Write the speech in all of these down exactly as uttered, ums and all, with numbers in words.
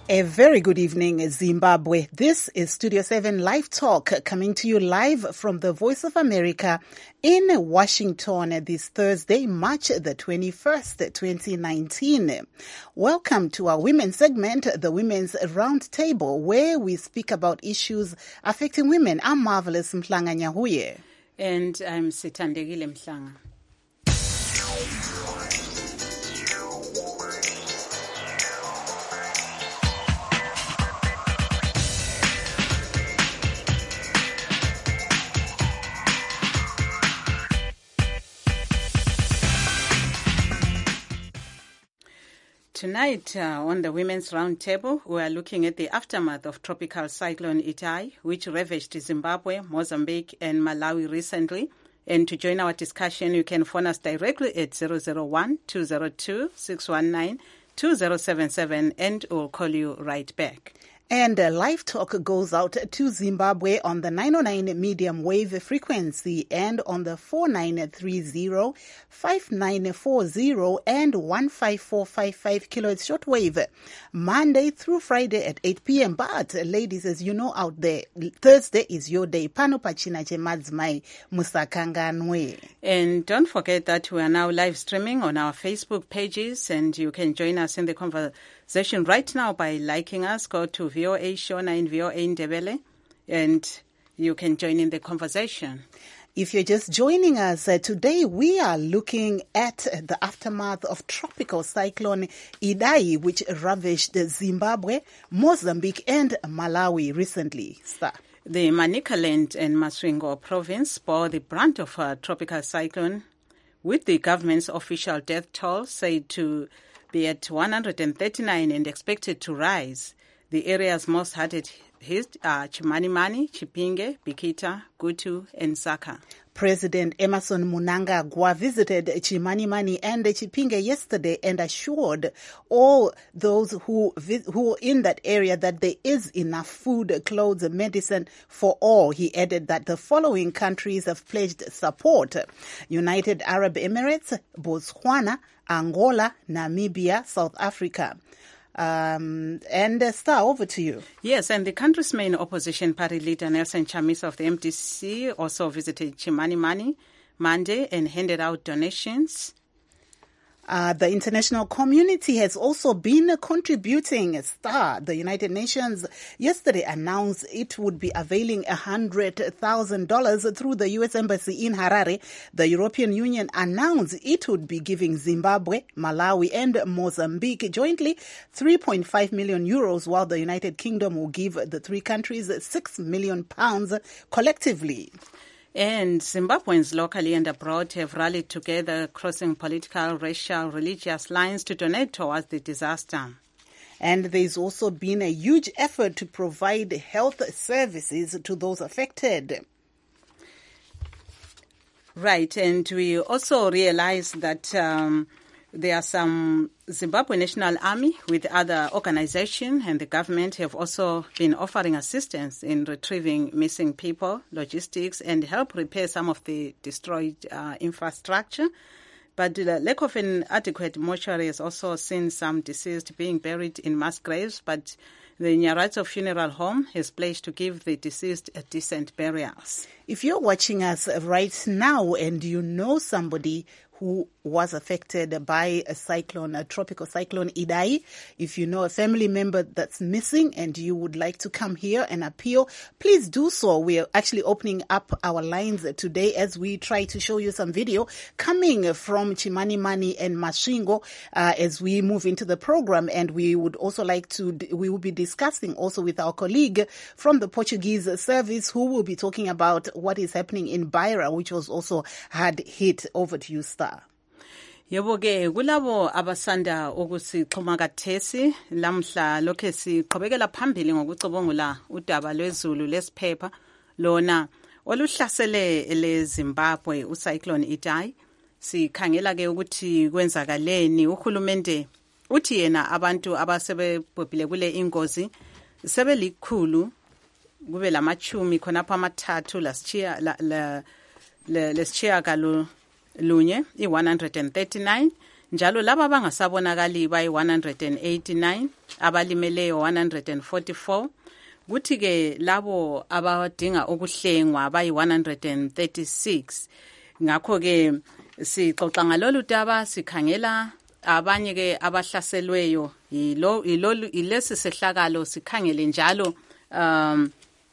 A very good evening, Zimbabwe. This is Studio seven Live Talk, coming to you live from the Voice of America in Washington this Thursday, March the twenty-first, twenty nineteen. Welcome to our women's segment, the Women's Roundtable, where we speak about issues affecting women. I'm Marvelous Mhlanga Nyahuye. And I'm Sithandekile Mhlanga. Tonight, uh, on the Women's Roundtable, we are looking at the aftermath of Tropical Cyclone Idai, which ravaged Zimbabwe, Mozambique, and Malawi recently. And to join our discussion, you can phone us directly at zero zero one, two zero two, six one nine, two zero seven seven, and we'll call you right back. And uh, Live Talk goes out to Zimbabwe on the nine oh nine medium wave frequency and on the four nine three zero, five nine four zero and one five four five five kilohertz shortwave, Monday through Friday at eight p.m. But, uh, ladies, as you know out there, Thursday is your day. Pano pachina che madzimai musakanganwe. And don't forget that we are now live streaming on our Facebook pages, and you can join us in the conversation right now by liking us. Go to V O A Shona in V O A Ndebele, and you can join in the conversation. If you're just joining us, uh, today we are looking at the aftermath of Tropical Cyclone Idai, which ravaged Zimbabwe, Mozambique, and Malawi recently. Sir. The Manicaland and Masvingo province bore the brunt of a tropical cyclone, with the government's official death toll said to be at one hundred thirty-nine and expected to rise. The areas most hard hit are Chimanimani, Chipinge, Bikita, Gutu, and Saka. President Emmerson Mnangagwa visited Chimanimani and Chipinge yesterday and assured all those who who are in that area that there is enough food, clothes, and medicine for all. He added that the following countries have pledged support: United Arab Emirates, Botswana, Angola, Namibia, South Africa. Um, and uh, Star, over to you. Yes, and the country's main opposition party leader, Nelson Chamisa of the M D C, also visited Chimanimani Monday and handed out donations. Uh, the international community has also been contributing. Star, the United Nations yesterday announced it would be availing one hundred thousand dollars through the U S Embassy in Harare. The European Union announced it would be giving Zimbabwe, Malawi, and Mozambique jointly three point five million euros, while the United Kingdom will give the three countries six million pounds collectively. And Zimbabweans locally and abroad have rallied together, crossing political, racial, religious lines to donate towards the disaster. And there's also been a huge effort to provide health services to those affected. Right, and we also realize that um, there are some Zimbabwe National Army with other organizations, and the government have also been offering assistance in retrieving missing people, logistics, and help repair some of the destroyed uh, infrastructure. But the lack of an adequate mortuary has also seen some deceased being buried in mass graves, but the Nyarato Funeral Home has pledged to give the deceased a decent burials. If you're watching us right now and you know somebody who was affected by a cyclone, a tropical cyclone Idai, if you know a family member that's missing and you would like to come here and appeal, please do so. We are actually opening up our lines today as we try to show you some video coming from Chimanimani and Masvingo uh, as we move into the program. And we would also like to, we will be discussing also with our colleague from the Portuguese service who will be talking about what is happening in Beira, which was also hard hit. Over to you, Star. Yebo ke kulabo abasanda ukusixhuma kathesi lamhla lokho siqhubekela phambili ngokucubungula udaba lwezulu lesiphepha lona oluhlasele leZimbabwe ucyclone Idai. Sikhangela ke ukuthi kwenzakaleni. Uhulumende uthi yena abantu abasebebhubhile kule ingozi sebelikhulu kube lamachumi khonapha amathathu laschiya la leschiya kalo lunye I one hundred thirty-nine njalo laba bangasabonakali bayi one hundred eighty-nine, abalimeleyo one hundred forty-four, kuthi ke labo abadinga ukuhlengwa bayi one hundred thirty-six. Ngakho ke sixoxa ngalolu daba, sikhangela abanye ke abahlaselweyo yilo ilesi sehlakalo, sikhangele njalo um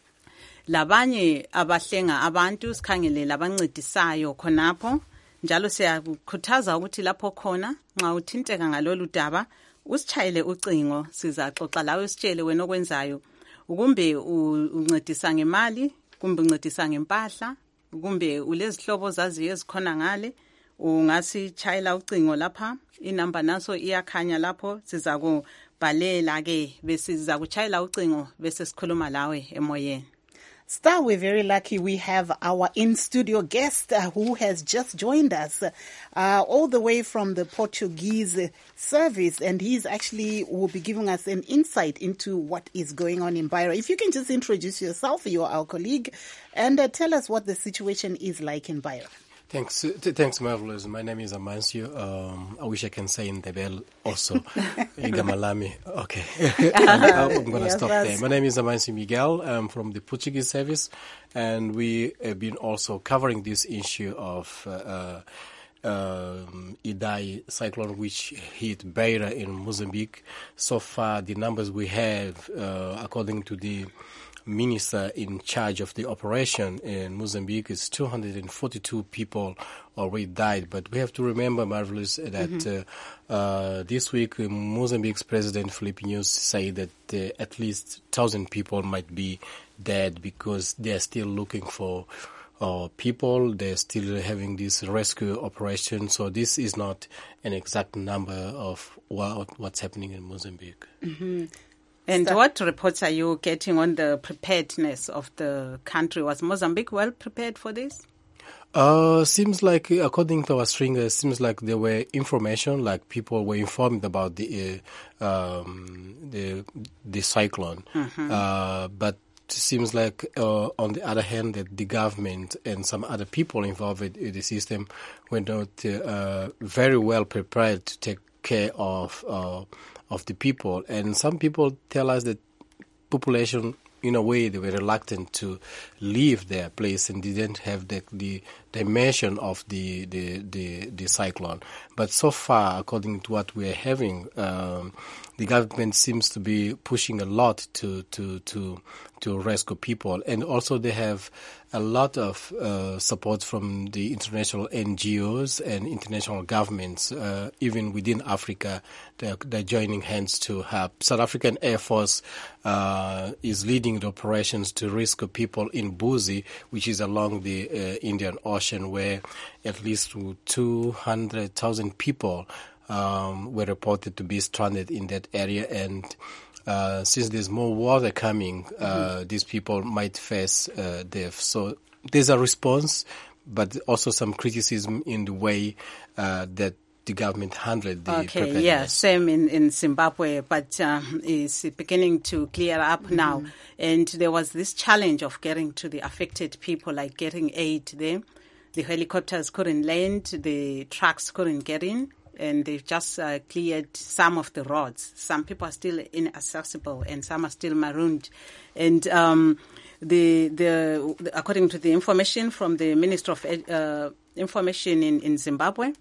labanye abahlenga abantu, sikhangele labancedisayo khonapho. Njalo siyakukhuthaza ukuthi lapho khona nxa uthinteka ngalolu daba usitshayele ucingo, sizaxoxa lawe sitshele wena okwenzayo, kumbe uncedisa ngemali, kumbe uncedisa ngempahla, kumbe ulezihlobo zaziyo ezikhona ngale, ungasitshayela ucingo lapha. Inamba naso iyakhanya lapho, sizakubhalela ke bese sizakutshayela ucingo bese sikhuluma lawe emoyeni. Star, we're very lucky we have our in-studio guest uh, who has just joined us uh, all the way from the Portuguese service, and he's actually will be giving us an insight into what is going on in Beira. If you can just introduce yourself, you're our colleague, and uh, tell us what the situation is like in Beira. Thanks, thanks, Marvelous. My name is Amancio. Um, I wish I can say in the bell also. Igamalami. Okay. I'm going to yes, stop there. My name is Amancio Miguel. I'm from the Portuguese service, and we have been also covering this issue of uh, um, Idai cyclone, which hit Beira in Mozambique. So far, the numbers we have, uh, according to the minister in charge of the operation in Mozambique, is two hundred forty-two people already died. But we have to remember, Marvelous, that mm-hmm. uh, uh, this week Mozambique's president Filipe Nyusi said that uh, at least one thousand people might be dead because they are still looking for uh, people. They're still having this rescue operation. So this is not an exact number of what, what's happening in Mozambique. Mm-hmm. And so, what reports are you getting on the preparedness of the country? Was Mozambique well prepared for this? Uh, seems like, according to our stringers, seems like there were information, like people were informed about the uh, um, the the cyclone. Mm-hmm. Uh, but seems like, uh, on the other hand, that the government and some other people involved in the system were not uh, very well prepared to take care of uh, of the people. And some people tell us that population, in a way, they were reluctant to leave their place and didn't have the the dimension of the the, the, the cyclone. But so far, according to what we're having, um, the government seems to be pushing a lot to to to to rescue people, and also they have a lot of uh, support from the international N G Os and international governments, uh, even within Africa. They're, they're joining hands to help. South African Air Force uh, is leading the operations to rescue people in Buzi, which is along the uh, Indian Ocean, where at least two hundred thousand people um, were reported to be stranded in that area. And Uh, since there's more water coming, uh, mm-hmm. these people might face uh, death. So there's a response, but also some criticism in the way uh, that the government handled the okay, preparedness. Yeah, same in, in Zimbabwe, but um, it's beginning to clear up mm-hmm. now. And there was this challenge of getting to the affected people, like getting aid there. The helicopters couldn't land, the trucks couldn't get in. And they've just uh, cleared some of the roads. Some people are still inaccessible, and some are still marooned. And um, the, the the according to the information from the Minister of uh, Information in, in Zimbabwe,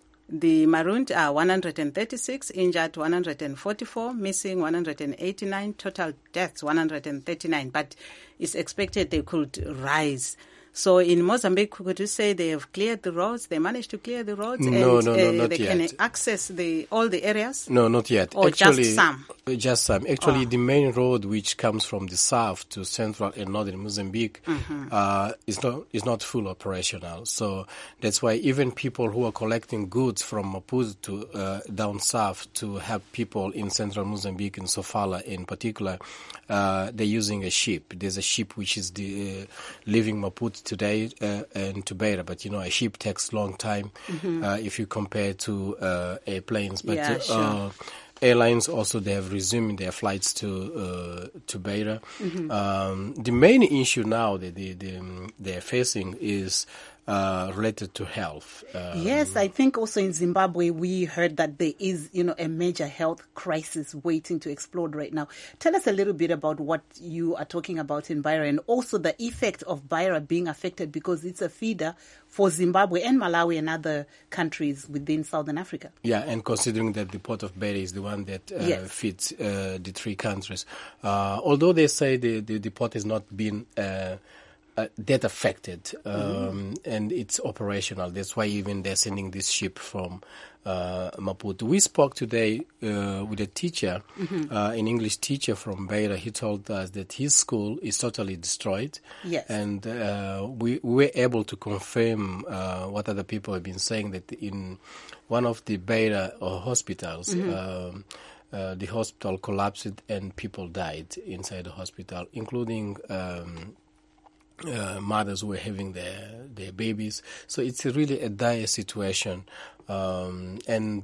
the marooned are one hundred thirty-six, injured one hundred forty-four, missing one hundred eighty-nine, total deaths one hundred thirty-nine. But it's expected they could rise. So in Mozambique, could you say they have cleared the roads? They managed to clear the roads? No, and, no, no, uh, not they yet. They can access the all the areas? No, not yet. Or Actually, just some? Just some. Actually, oh. the main road which comes from the south to central and northern Mozambique mm-hmm. uh, is not is not full operational. So that's why even people who are collecting goods from Maputo to uh, down south to help people in central Mozambique and Sofala in particular, uh, they're using a ship. There's a ship which is the uh, leaving Maputo today uh, and to Beira, but you know a ship takes a long time mm-hmm. uh, if you compare to uh, airplanes. But yeah, uh, sure. uh, airlines also, they have resumed their flights to uh, to Beira. Mm-hmm. Um, the main issue now that they, they, they're facing is uh, related to health. Um, yes, I think also in Zimbabwe we heard that there is, you know, a major health crisis waiting to explode right now. Tell us a little bit about what you are talking about in Beira, and also the effect of Beira being affected, because it's a feeder for Zimbabwe and Malawi and other countries within Southern Africa. Yeah, and considering that the port of Beira is the one that uh, yes. feeds uh, the three countries, uh, although they say the, the, the port has not been uh, uh, that affected, um, mm-hmm. and it's operational. That's why even they're sending this ship from uh, Maputo. We spoke today uh, with a teacher, mm-hmm. uh, an English teacher from Beira. He told us that his school is totally destroyed. Yes. And uh, we, we were able to confirm uh, what other people have been saying, that in one of the Beira uh, hospitals, mm-hmm. um, uh, the hospital collapsed and people died inside the hospital, including um, Uh, mothers who were having their their babies. So it's a really a dire situation, um, and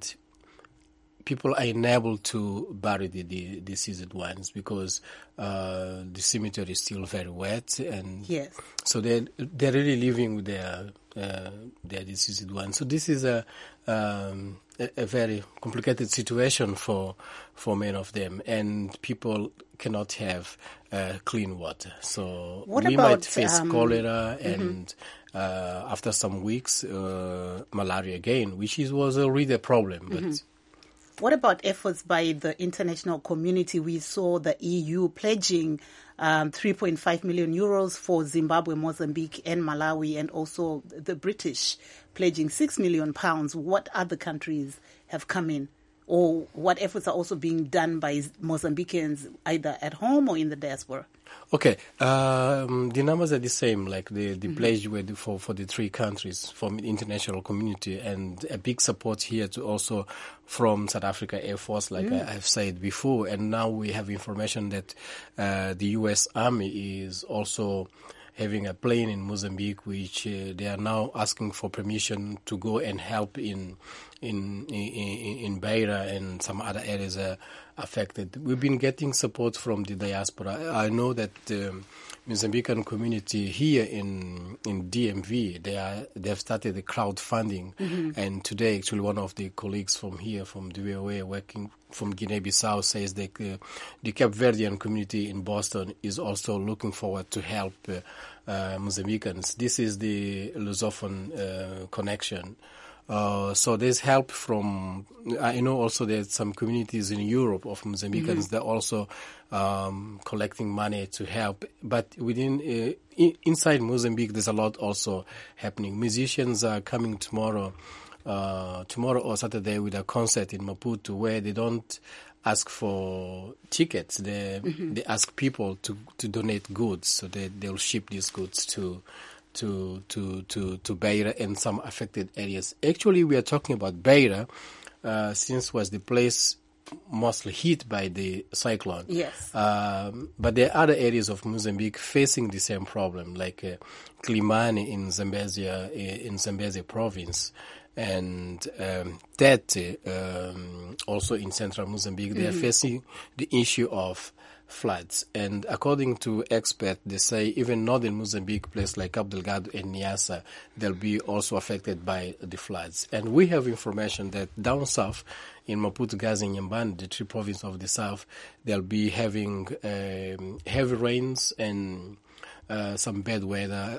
people are unable to bury the, the deceased ones because uh, the cemetery is still very wet, and yes. so they they're really living with their uh, their deceased ones. So this is a um, a, a very complicated situation for for many of them, and people cannot have uh, clean water. So what we about, might face um, cholera and mm-hmm. uh, after some weeks uh, malaria again, which is, was already a problem. But mm-hmm. what about efforts by the international community? We saw the E U pledging um, three point five million euros for Zimbabwe, Mozambique and Malawi, and also the British pledging six million pounds. What other countries have come in? Or what efforts are also being done by Mozambicans either at home or in the diaspora? Okay, um, the numbers are the same, like the, the mm-hmm. pledge were for, for the three countries from the international community, and a big support here to also from South Africa Air Force, like mm. I, I've said before. And now we have information that uh, the U S Army is also having a plane in Mozambique, which uh, they are now asking for permission to go and help in in in, in Beira and some other areas uh, affected. We've been getting support from the diaspora. I know that the um, Mozambican community here in in D M V, they are they have started the crowdfunding, mm-hmm. and today actually one of the colleagues from here from the V O A working from Guinea-Bissau says that uh, the Cape Verdean community in Boston is also looking forward to help uh, uh, Mozambicans. This is the Lusophone uh, connection. Uh, so there's help from, I know also there's some communities in Europe of Mozambicans mm-hmm. that are also um, collecting money to help. But within, uh, in, inside Mozambique, there's a lot also happening. Musicians are coming tomorrow, uh, tomorrow or Saturday with a concert in Maputo where they don't ask for tickets. They, mm-hmm. they ask people to, to donate goods. So they, they'll ship these goods to to to to to Beira and some affected areas. Actually, we are talking about Beira, uh, since was the place mostly hit by the cyclone. Yes. Um, but there are other areas of Mozambique facing the same problem, like uh, Climane in Zambezia, in Zambezia province, and um, Tete, um, also in central Mozambique. Mm-hmm. They are facing the issue of floods, and according to experts, they say even northern Mozambique, places like Cabo Delgado and Niassa, they'll be also affected by the floods. And we have information that down south, in Maputo, Gaza, and Inhambane, the three provinces of the south, they'll be having um, heavy rains and uh, some bad weather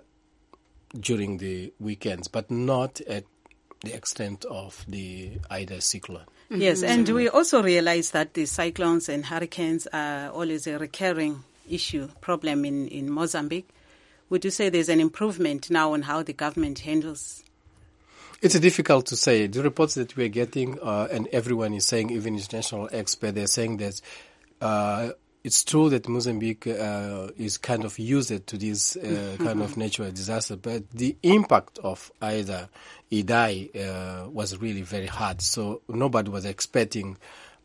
during the weekends, but not at the extent of the Ida cyclone. Yes, and we also realize that the cyclones and hurricanes are always a recurring issue, problem in, in Mozambique. Would you say there's an improvement now on how the government handles? It's difficult to say. The reports that we're getting, uh, and everyone is saying, even international experts, they're saying that uh, it's true that Mozambique uh, is kind of used to this uh, kind of natural disaster, but the impact of either Idai uh, was really very hard. So nobody was expecting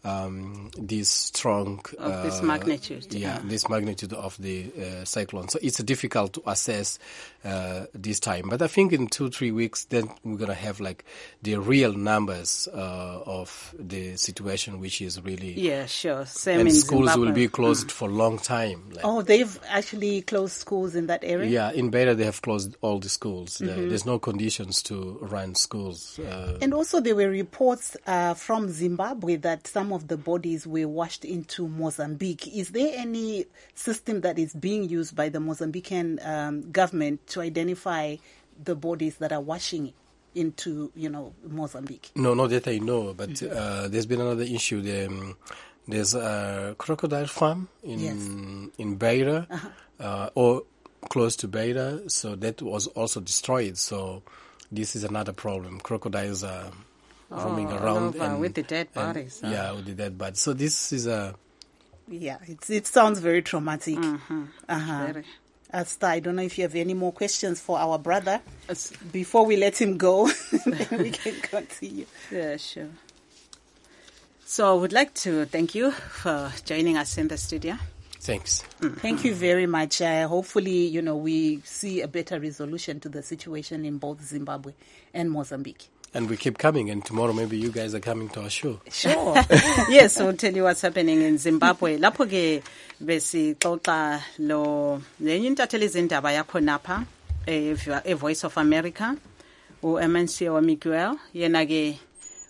um, this strong of uh, this magnitude. Yeah, Yeah. this magnitude of the uh, cyclone. So it's difficult to assess uh, this time. But I think in two, three weeks, then we're going to have like the real numbers uh, of the situation, which is really... Yeah, sure. Same and in schools Zimbabwe. will be closed mm. for a long time. Like, oh, they've actually closed schools in that area? Yeah, in Beira they have closed all the schools. Mm-hmm. There, there's no conditions to run schools. Uh, and also there were reports uh, from Zimbabwe that some of the bodies were washed into Mozambique. Is there any system that is being used by the Mozambican um, government to identify the bodies that are washing into, you know, Mozambique? No, not that I know, but mm-hmm. uh, there's been another issue. There, um, there's a crocodile farm in yes. in Beira, uh-huh. uh, or close to Beira, so that was also destroyed. So this is another problem. Crocodiles are roaming oh, around and, with the dead bodies. And, yeah, with the dead bodies. So this is a yeah. It's, it sounds very traumatic. Mm-hmm. Uh-huh. Very. Asta, I don't know if you have any more questions for our brother it's, before we let him go. Then we can continue. Yeah, sure. So I would like to thank you for joining us in the studio. Thanks. Mm-hmm. Thank you very much. Uh, hopefully, you know, we see a better resolution to the situation in both Zimbabwe and Mozambique. And we keep coming, and tomorrow maybe you guys are coming to our show. Sure. Yes, we'll tell you what's happening in Zimbabwe. Lapho ke besixoxa lo lenye intatheli izindaba yakho napha e Voice of America u Emencio Miguel yena ke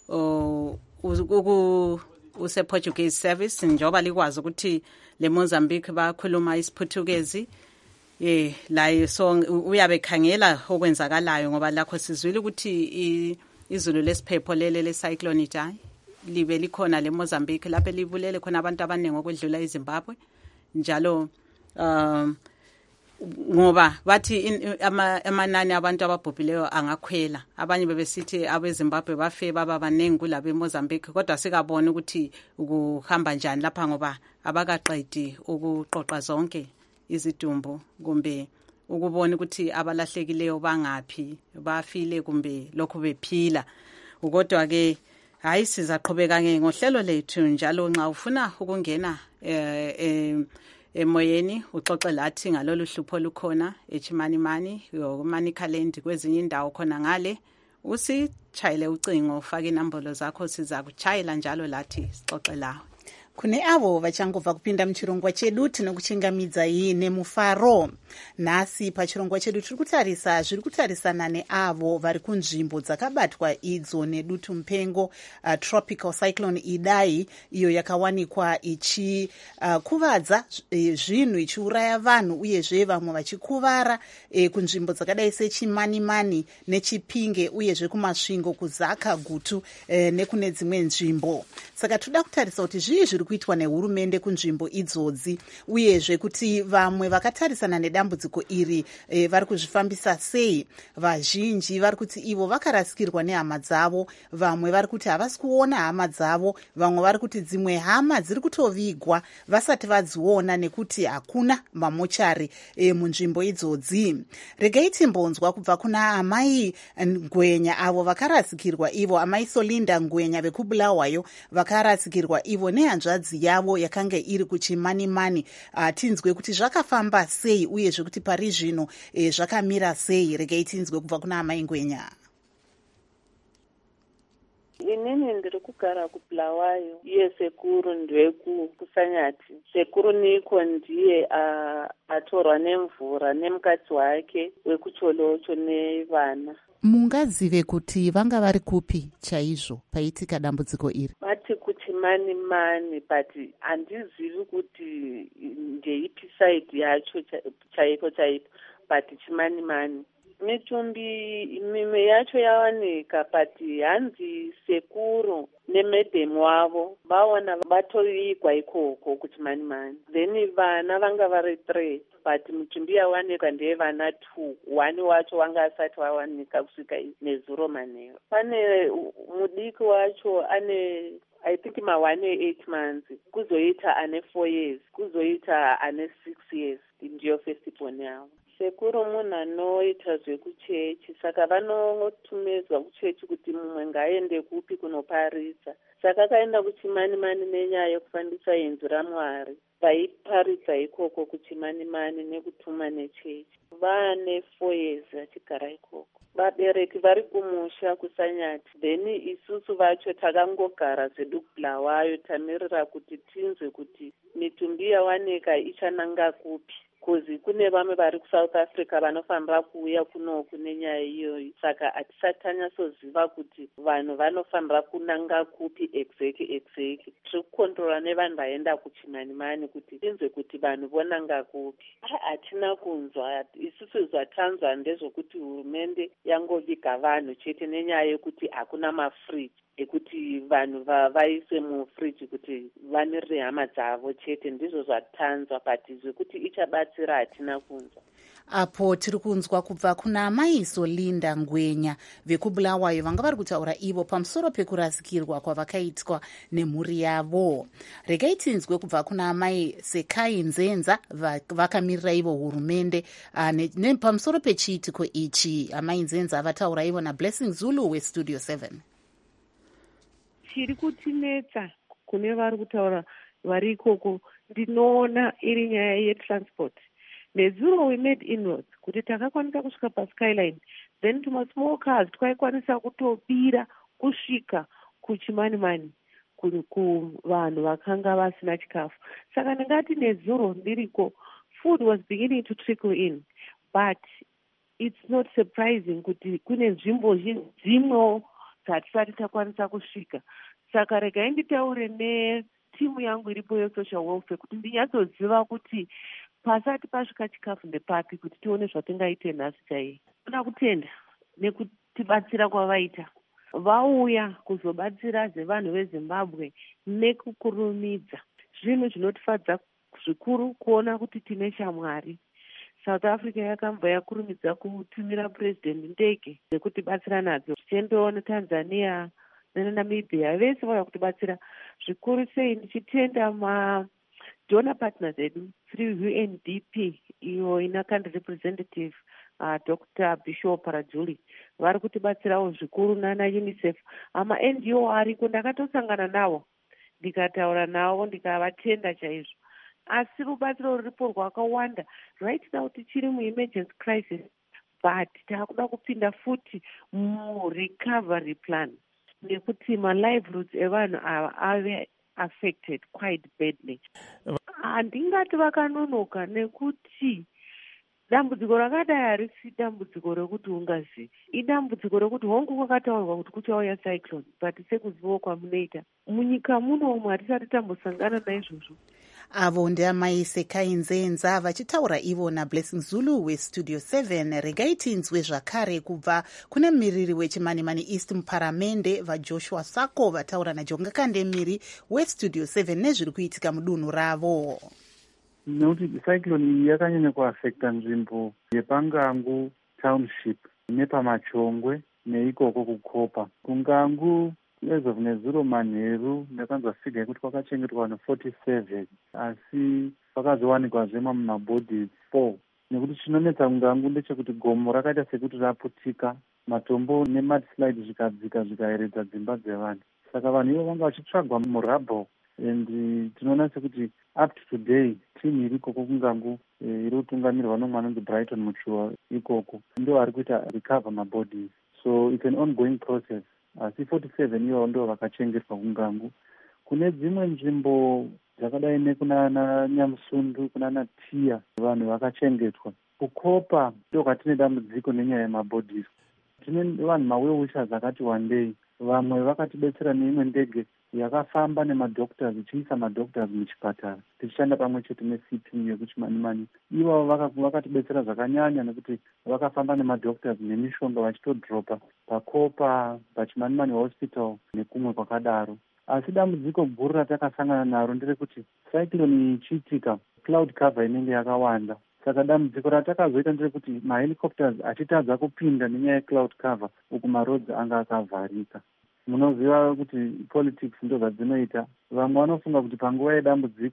u use Portuguese service njoba likwazi ukuthi le Mozambique bakhuluma isiPortuguese. Eh la so uyabe khangela okwenzakalayo ngoba lakho sizwile ukuthi izulu lesiphepho lele le cyclone Idai libe likhona le Mozambique lapho libulele khona abantu abaningi okwedlula eZimbabwe njalo um ngoba bathi amanani abantu ababhubhileyo angakhwela abanye bebesithi abeZimbabwe bafe baba baningi kulabo eMozambique kodwa sikabona ukuthi ukuhamba njani lapha ngoba abakaqedi ukuqoqa zonke izidumbu kumbe ukubona ukuthi abalahlekileyo bangaphi bafile kumbe lokho bephila kodwa ke hayi sizaqhubeka ke ngohlelo lethu njalo nxa ufuna ukungena eh emoyeni uxoxe lathi ngalolu hlupho lukhona eChimani Mani yoMani Calendar kwezinye indawo khona ngale usichayile ucingo ufake inambolo zakho siza kuchayela njalo lathi sixoxe lawe. Kune avo vachangobva kupinda muchirongwa chedu tinokuchingamidza iyi nemufaro. Nhasi pachirongwa chedu tiri kutarisa zviri kutarisana neavo vari kunzvimbo dzakabatwa idzo nedutu mupengo uh, tropical cyclone Idai iyo yakawanikwa ichikuvadza uh, zvinhu ichiuraya vanhu uyezve vamwe vachikuvara uh, kunzvimbo dzakadai seChimanimani neChipinge uyezve kumasvingo kuZaka Gutu uh, nekune dzimwe nzvimbo. Saka toda kutarisa kuti zvii zviri kuitwa nehurumende kunzvimbo idzodzi uyezve kuti vamwe vakatarisana nedambudziko iri e, vari kuzvifambisa sei. Vazhinji vari kuti ivo vakarasikirwa nehama dzavo, vamwe vari kuti havasi kuona hama dzavo, vamwe vari kuti dzimwe hama dziri kutovigwa vasati vadziona nekuti hakuna mamochari e, munzvimbo idzodzi. Regai timbonzwa kubva kuna amai Ngwenya avo vakarasikirwa ivo, amai Solinda Ngwenya vekubulawayo vakarasikirwa ivo nehanzvadzi yavo yakanga iri kuChimanimani. Uh, tinzwe kuti zvakafamba sei uyezve kuti pari zvino eh, zvakamira sei. Regai tinzwe kubva kuna amai Ngwenya. Inini ndiri kugara kuBulawayo, iye sekuru ndweku kuSanyati. Sekuru niko ndiye uh, atorwa nemvura nemukadzi wake wekuCholocho nevana. Mungazive kuti vanga vari kupi chaizvo paitika dambudziko iri? Vati kuChimanimani, but handizivi kuti ndeipi side yacho chaiko chaipo, but Chimanimani. Mitumbi mimwe yacho yawanika, but hanzi sekuru nemedhemu wavo vaona vatoigwa ikoko kuChimanimani. Then vana vanga vari three, but mitumbi yawanika ndeye vana two. One wacho wanga asati wawanika kusvika nezuro manheru. Pane mudiki wacho ane I think ma one eight months, kuzoita ane four years, kuzoita ane six years, ndiyo first born yavo. sekuru munhu anoita zvekuchechi, saka vanotumidzwa kuchechi kuti mumwe ngaende kupi kunoparidza. Saka akaenda kuchimanimani nenyaya yekufambisa inzwi raMwari, vaiparidza ikoko kuchimanimani nekutuma nechechi. Vane four years vachigara ikoko. Vabereki vari kumusha kusanyati, then isusu vacho takangogara zvedu Bulawayo tamirira kuti tinzwe kuti mitumbi yawanika ichananga kupi. Kuzi kune vamwe vari kuSouth Africa vanofanira kuuya kunoku nenyaya iyoyi, saka hatisati tanyatsoziva kuti vanhu vanofanira kunanga kupi exactly exactly. Tiri kukontrora nevanhu vaenda kuchimanimani kuti tinzwe kuti vanhu vonanga kupi. Hatina kunzwa. Isusu zvatanzwa ndezvokuti hurumende yangoviga vanhu chete nenyaya yekuti hakuna mafriji ekuti vanhu vaise mufriji kuti vamirire hama dzavo chete. Ndizvo zvatanzwa, but zvekuti ichabatsira hatina kunzwa. Apo tiri kunzwa kubva kuna Maiso Linda Ngwenya vekuBulawayo vanga vari kutaura ivo pamusoro pekurasikirwa kwavakaitwa nemhuri yavo. Regai tinzwe kubva kuna Mai Sekai Nzenza vakamirira ivo hurumende pamusoro pechiitiko ichi. Amai Nzenza vataura ivo naBlessing Zulu weStudio seven. Chiri kutinetsa kune vari kutaura vari ikoko ndinoona iri nyaya yetransport. Nezuro we made inroads kuti takakwanisa kusvika paSkyline, then tuma small cars twaikwanisa kutobira kusvika kuchimanimani kuvanhu vakanga vasina chikafu. Saka ndingati nezuro ndiriko, food was beginning to trickle in, but it's not surprising kuti kune nzvimbo dzimwewo dzatisati takwanisa kusvika. Saka regai nditaure netimu yangu iripo yesocial welfare kuti ndinyatsoziva kuti pasati pasvika chikafu ndepapi kuti tione zvatingaite nhasi chaiye. Toda kutenda nekutibatsira kwavaita. Vauya kuzobatsira zvevanhu veZimbabwe nekukurumidza. Zvinhu zvinotifadza zvikuru kuona kuti tine shamwari. South Africa yakambva yakurumidza kutumira president ndege dzekutibatsira nadzo. Tichiendawo Tanzania neNamibia vese vauya kutibatsira. Zvikuru sei ndichitenda ma donor partners edu through U N D P iyo ina country representative uh, Doctor Bishop Parajuli vari kutibatsirawo zvikuru nana UNICEF. Ama N G O ariko ndakatosangana nawo ndikataura nawo ndikavatenda chaizvo. Asi rubatsiro ruripo rwakawanda. Right now tichiri mu-emergency crisis, but takuda kupinda futi mu-recovery plan nekuti ma-livelihoods evanhu ava ave affected quite badly. Handingati vakanonoka nekuti dambudziko rakadai harisi dambudziko rekuti ungazivi. Idambudziko rekuti hongu kwakataurwa kuti kuchauya cyclone, but sekuzivawo kwamunoita munyika muno umwe hatisati tambosangana naizvozvo. Avo ndiamai Sekai Nzenza vachitaura ivo naBlessing Zulu weStudio seven. Regai tinzwe zvakare kubva kune miriri wechimanimani East muparamende vaJoshua Sako vataura naJonga Kandemiri weStudio seven nezviri kuitika mudunhu ravo. Nekuti cyclone iyi yakanyanya kuaffecta nzvimbo yepaNgangu township nepamachongwe neikoko kukopa. Kungangu as of nezuro manheru ndakanzwa figa yekuti kwakachengetwa vanhu forty-seven asi vakazowanikwa zvema mumabodies four. Nekuti chinonetsa Kungangu ndechekuti gomo rakaita sekuti raputika, matombo nemudslide zvikadzika zvikaeredza dzimba dzevanhu. Saka vanhu ivo vanga vachitsvagwa murubble, and tinoona sekuti up to today team iri ikoko Kungangu iri kutungamirwa nomwana unonzi Brighton Muchua ikoko ndo ari kuita recover mabodies. So it's an ongoing process. Asi forty-seven ivo ndo vakachengetwa Kungangu. Kune dzimwe nzvimbo dzakadai nekunana Nyamusundu, kunana Tiya vanhu vakachengetwa. Kukopa ndo kwatine dambudziko nenyaya yemabodies. Tine vanhu mawellwishers akati wandei. Vamwe vakatibetsera neimwe ndege yakafamba nemadoctors ichiisa madoctors muchipatara tichishanda pamwe chete neC P yekuchimanimani. Ivo vakatibetsera zvakanyanya nekuti vakafamba nemadoctors nemishonga vachitodropa pakopa pachimanimani hospital nekumwe kwakadaro. Asi dambudziko guru ratakasangana naro nderekuti cyclone ichiitika cloud cover inenge yakawanda. Saka dambudziko ratakazoita nderekuti mahelicopters achitadza kupinda nenyaya yecloud cover uku marodzi anga akavharika. Munoziva kuti politics ndo zvadzinoita. Vamwe vanofunga kuti panguva yedambudziko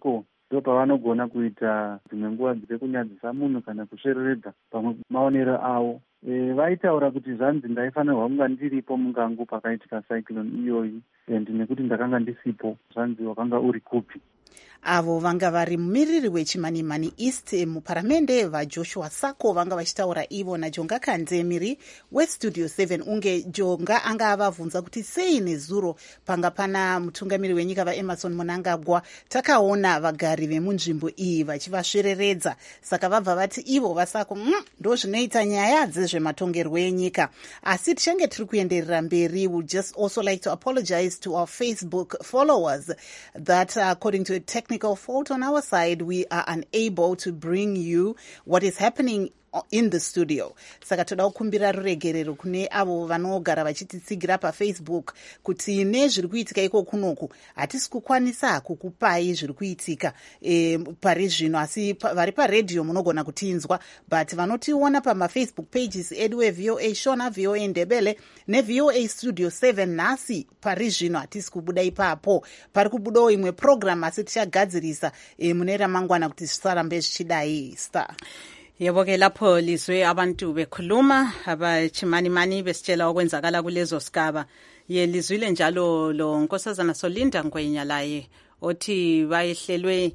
ndo pavanogona kuita dzimwe nguva dzekunyadzisa munhu kana kusvereredza pamwe maonero avo. E, vaitaura kuti zvanzi ndaifanirwa kunga ndiripo mungangu pakaitika cyclone iyoyi, and nekuti ndakanga ndisipo zvanzi wakanga uri kupi. Avo vanga vari mumiriri wechimanimani East muparamende vaJoshua Sako vanga vachitaura ivo naJonga Kanzemiri westudio seven. Unge Jonga anga avabvunza kuti sei nezuro panga pana mutungamiri wenyika vaEmmerson Mnangagwa takaona vagari vemunzvimbo iyi vachivasvereredza, saka vabva vati ivo vaSako mm, ndo zvinoita nyaya dzezvematongerwo enyika. Asi tichange tiri kuenderera mberi, we just also like to apologize to our Facebook followers that uh, according to a technical fault on our side, we are unable to bring you what is happening in the studio. Saka toda kukumbira ruregerero kune avo vanogara vachititsigira paFacebook kuti nezviri kuitika iko kunoku hatisi kukwanisa kukupai zviri kuitika e, pari zvino, asi pa, vari paredhiyo munogona kutinzwa, but vanotiona pamaFacebook pages edu eV O A Shona, V O A Ndebele neV O A Studio seven nhasi pari zvino hatisi kubuda ipapo, pari kubudawo imwe program asi tichagadzirisa e, mune ramangwana kuti zvisarambe zvichidai star. Yebo ke lapho lizwe abantu bekhuluma abachimanimani besitshela okwenzakala kulezo sigaba. Ye lizwile njalo lo Nkosazana Solinda Ngwenya laye othi bayehlelwe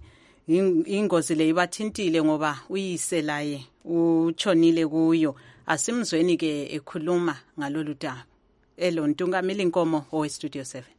ingozi le ibathintile ngoba uyise laye uchonile kuyo. Asimzweni ke ekhuluma ngalolu daba. Elo Ntungamili Nkomo owe Studio seven.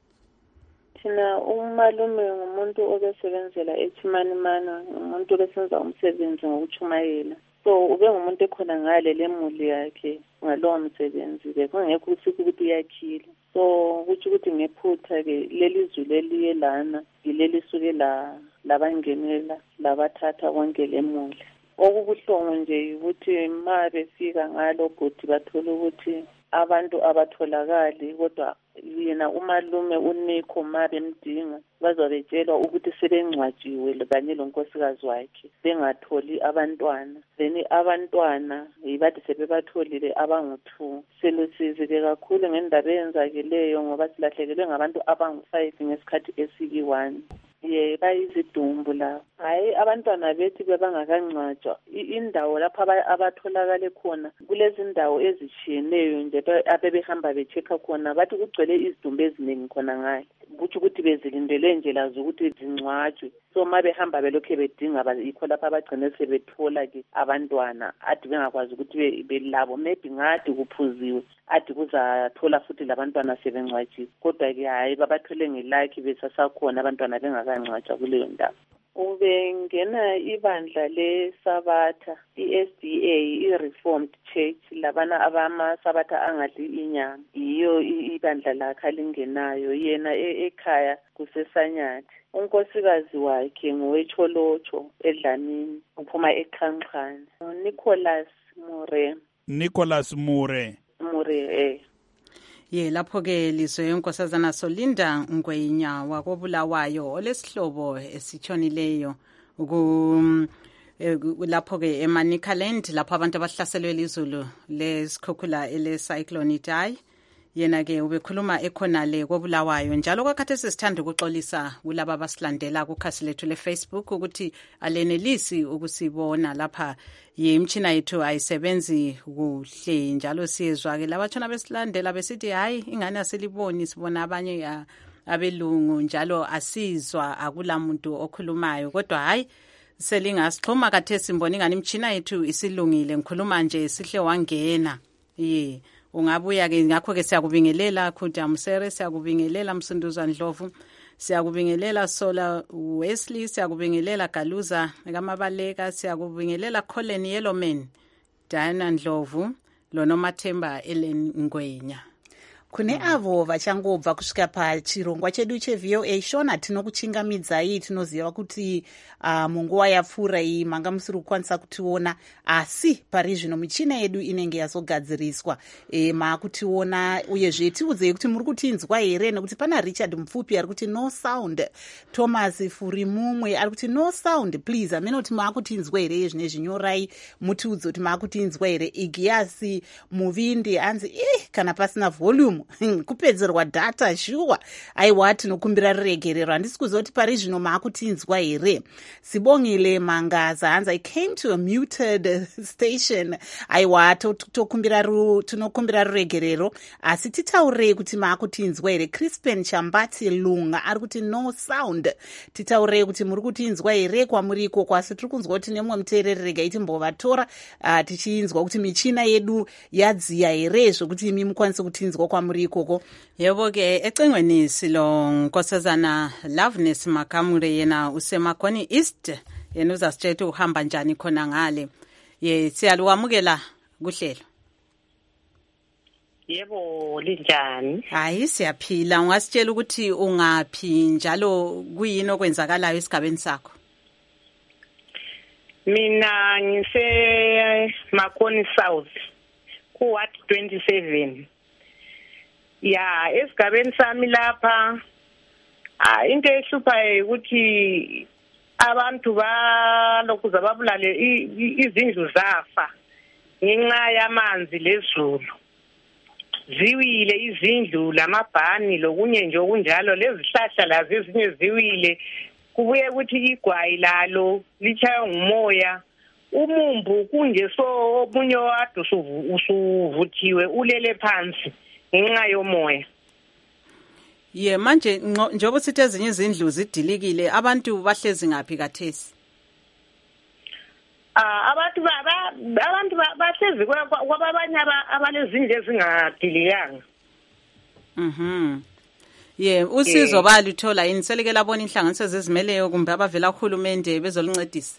Thina umalume ngumuntu obesebenzela echimanimani, umuntu obesenza umsebenzi ngokuchumayela. So ube ngumuntu ekhona ngale lemuli yakhe ngalowo msebenzi bekungekho usiku ukuthi uyakhila. So kuthi ukuthi ngephutha ke leli zwi leliye lana yileli suke la labangenela labathatha konke lemuli. Okubuhlungu nje ukuthi ma befika ngalo bhodi bathola ukuthi abantu abatholakali, kodwa yena umalume uNikho ma bemdinga bazobetshelwa ukuthi sebengcwatshiwe kanye lonkosikazi wakhe bengatholi abantwana. Then abantwana yibathi sebebatholile abangu-two. Selusizile kakhulu ngendaba eyenzakeleyo ngoba silahlekelwe ngabantu abangu-five ngesikhathi esiki-one. Ye bayizidumbu la. Hayi abantwana bethi bebangakangcwatshwa. Indawo lapha abatholakale khona kulezi ndawo ezitshiyeneyo nje abebehamba bechecka khona bathi kugcwele izidumbu eziningi khona ngale. Kuthi ukuthi bezilindele nje lazo ukuthi zingcwatshwe. So ma behamba belokhe bedinga yikho lapha abagcine sebethola ke abantwana adi bengakwazi ukuthi belabo, maybe ngadi kuphuziwe adi kuzathola futhi labantwana sebengcwatshiwe. Kodwa ke hayi babathole ngelakhi besasakhona abantwana bengakangcwatshwa kuleyo ndawo. Ubengena ibandla leSabatha, i-S D A, i-Reformed Church, labana abama Sabatha angadli inyama. Iyo ibandla lakhe alingenayo, yena ekhaya kuseSanyathi. Unkosikazi wakhe ngowecholotsho eDlamini, uphuma eXhanxhane. Nicholas Mure. Nicholas Mure. Mure eh. Ye lapho ke lizwe Nkosazana Solinda Ngwenya wakobulawayo olesihlobo esichonileyo ku lapho ke eManicaland lapho abantu abahlaselwe lizulu lesikhukhula ele cyclone Idai. Yena ke ubekhuluma ekhona le kobulawayo njalo kwakhathesi sithanda ukuxolisa kulabo abasilandela kukhasi lethu leFacebook ukuthi alenelisi ukusibona lapha yemtshina yethu ayisebenzi kuhle, njalo siyezwa ke labatshona besilandela besithi hayi ingane asiliboni, sibona abanye abelungu njalo asizwa akulamuntu okhulumayo, kodwa hayi selingasixhuma khathesi simbona ingane imtshina yethu isilungile, ngikhuluma nje sihle wangena. Ye ungabuya ke ngakho ke siyakubingelela Khuda Msere, siyakubingelela Msunduza Ndlovu, siyakubingelela Sola Wesley, siyakubingelela Galuza Ngamabaleka, siyakubingelela Colin Yellowman, Diana Ndlovu, loNomathemba Ellen Ngwenya. Kune avo vachangobva kusvika pachirongwa chedu cheV O A Shona tinokuchingamidzai, tinoziva kuti uh, munguva yapfuura iyi manga musiri kukwanisa kutiona, asi pari zvino michina yedu inenge yazogadziriswa e, maakutiona uyezve tiudzei kuti muri kutinzwa here, nekuti pana Richard Mupfupi ari kuti no sound, Thomas Furimumwe ari kuti no sound please, amene kuti maakutinzwa here zvine zvinyorai mutiudze kuti maakutinzwa here. Igiasi Muvindi anzi eh kana pasina volume airtime kupedzerwa data shuwa. Aiwa tinokumbira ruregerero. Handisi kuzoti pari zvino maakutinzwa here. Sibongile Mangaza hanzi I came to a muted station. Aiwa tokumbira ru tinokumbira ruregerero. Asi titaurei kuti maakutinzwa here. Crispin Chambati Lunga ari kuti no sound. Titaurei kuti muri kutinzwa here kwamuriko kwasi tiri kunzwa kuti nemwe muteereri regai timbovatora uh, tichinzwa kuti michina yedu yadziya here zvokuti imi mukwanise kutinzwa kwamuri ikoko. Yebo ke ecengweni silo nkosazana Loveness Makamure yena useMakoni East yena uzasitshela uhamba njani khona ngale. Ye siyalwamukela kuhlelo. Yebo linjani? Hayi siyaphila. Ungasitshela ukuthi ungaphi njalo kuyini okwenzakalayo esigabeni sakho? Mina ngise Makoni South ku Ward twenty-seven. Ya esigabeni sami lapha ah into ehlupha ukuthi abantu balokhu zababulale izindlu zafa ngenxa yamanzi lezulu. Ziwile izindlu lamabhani lokunye nje okunjalo lezihlahla lazo ezinye ziwile. Kubuye ukuthi igwayi lalo lichaya ngumoya. Umumbu kunje so omunye wadu usuvuthiwe ulele phansi ngenxa yomoya. Ye manje njengoba sithi ezinye izindlu zidilikile abantu bahlezi ngapi kathesi? Ah abantu baba abantu bahlezi kwabanye abalezindlu ezingadilikanga. Mhm. Ye usizo baluthola yini selekela bona inhlanganiso zezimeleyo kumbe abavela kuhulumende bezolincedisa?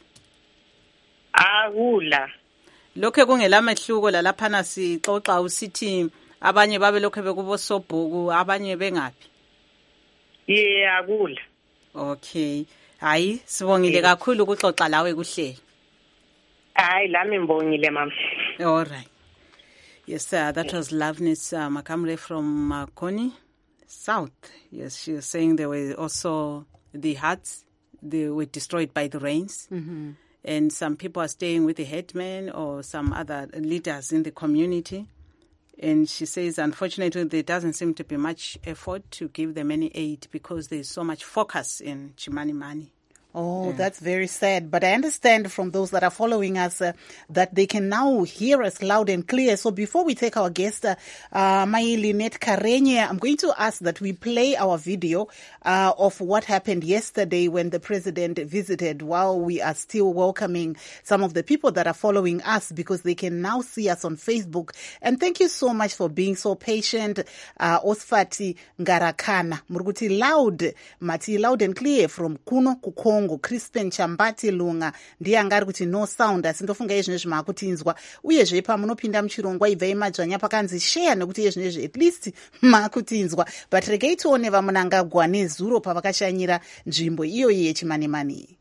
Akula. Lokho kungelamehluko lalaphana sixoxa usithi abanye babe lokho bekubo sobhuku abanye bengapi? Ye akula. Okay. Hayi sibongile kakhulu ukuxoxa lawe kuhlelo. Hayi lami ngibongile mama. All right. Yes sir, that was Loveness uh, Makamure from Makoni South. Yes, she was saying there were also the huts, they were destroyed by the rains. Mm-hmm. And some people are staying with the headman or some other leaders in the community. And she says, unfortunately, there doesn't seem to be much effort to give them any aid because there's so much focus in Chimanimani. Oh, yeah. That's very sad. But I understand from those that are following us uh, that they can now hear us loud and clear. So before we take our guest, uh, uh, Mai Lynette Karenye, I'm going to ask that we play our video uh, of what happened yesterday when the president visited while we are still welcoming some of the people that are following us because they can now see us on Facebook. And thank you so much for being so patient. Uh, Osfati Ngarakana, Murguti loud, Mati loud and clear from Kuno Kukongo. Crispin Chambati Lunga ndiye angari kuti no sound asi ndofunga izvine zvimakutinzwa uyezve pamunopinda muchirongwa ibvai majanya pakanzi share nekuti izvinezvi at least makutinzwa but regai tione vamunangagwa nezuro pavakashanyira nzvimbo iyoyi yechimanimani.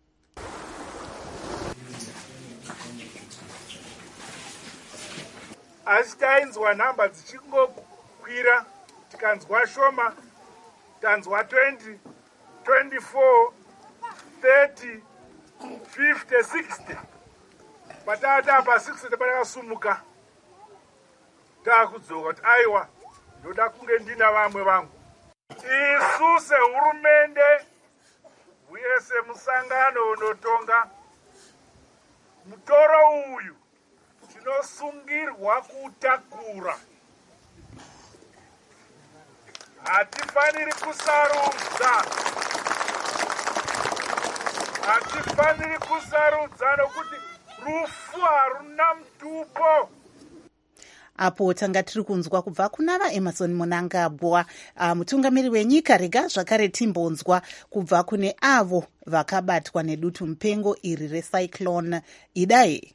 Asi tainzwa nhamba dzichingokwira tikanzwa shoma tanzwa twenty, twenty-four, thirty, fifty, sixty. Patata pa sixty pakasumuka. Takudzoka kuti aiwa ndoda kunge ndina vamwe vangu. Isu sehurumende uye semusangano unotonga mutoro uyu tinosungirwa kutakura. Hatifaniri kusarudza. Hatifaniri kusarudza nokuti rufu haruna mutupo. Apo tanga tiri kunzwa kubva kuna vaEmerson Mnangagwa uh, mutungamiri wenyika. Rega zvakare timbonzwa kubva kune avo vakabatwa nedutu mupengo iri recyclone Idai.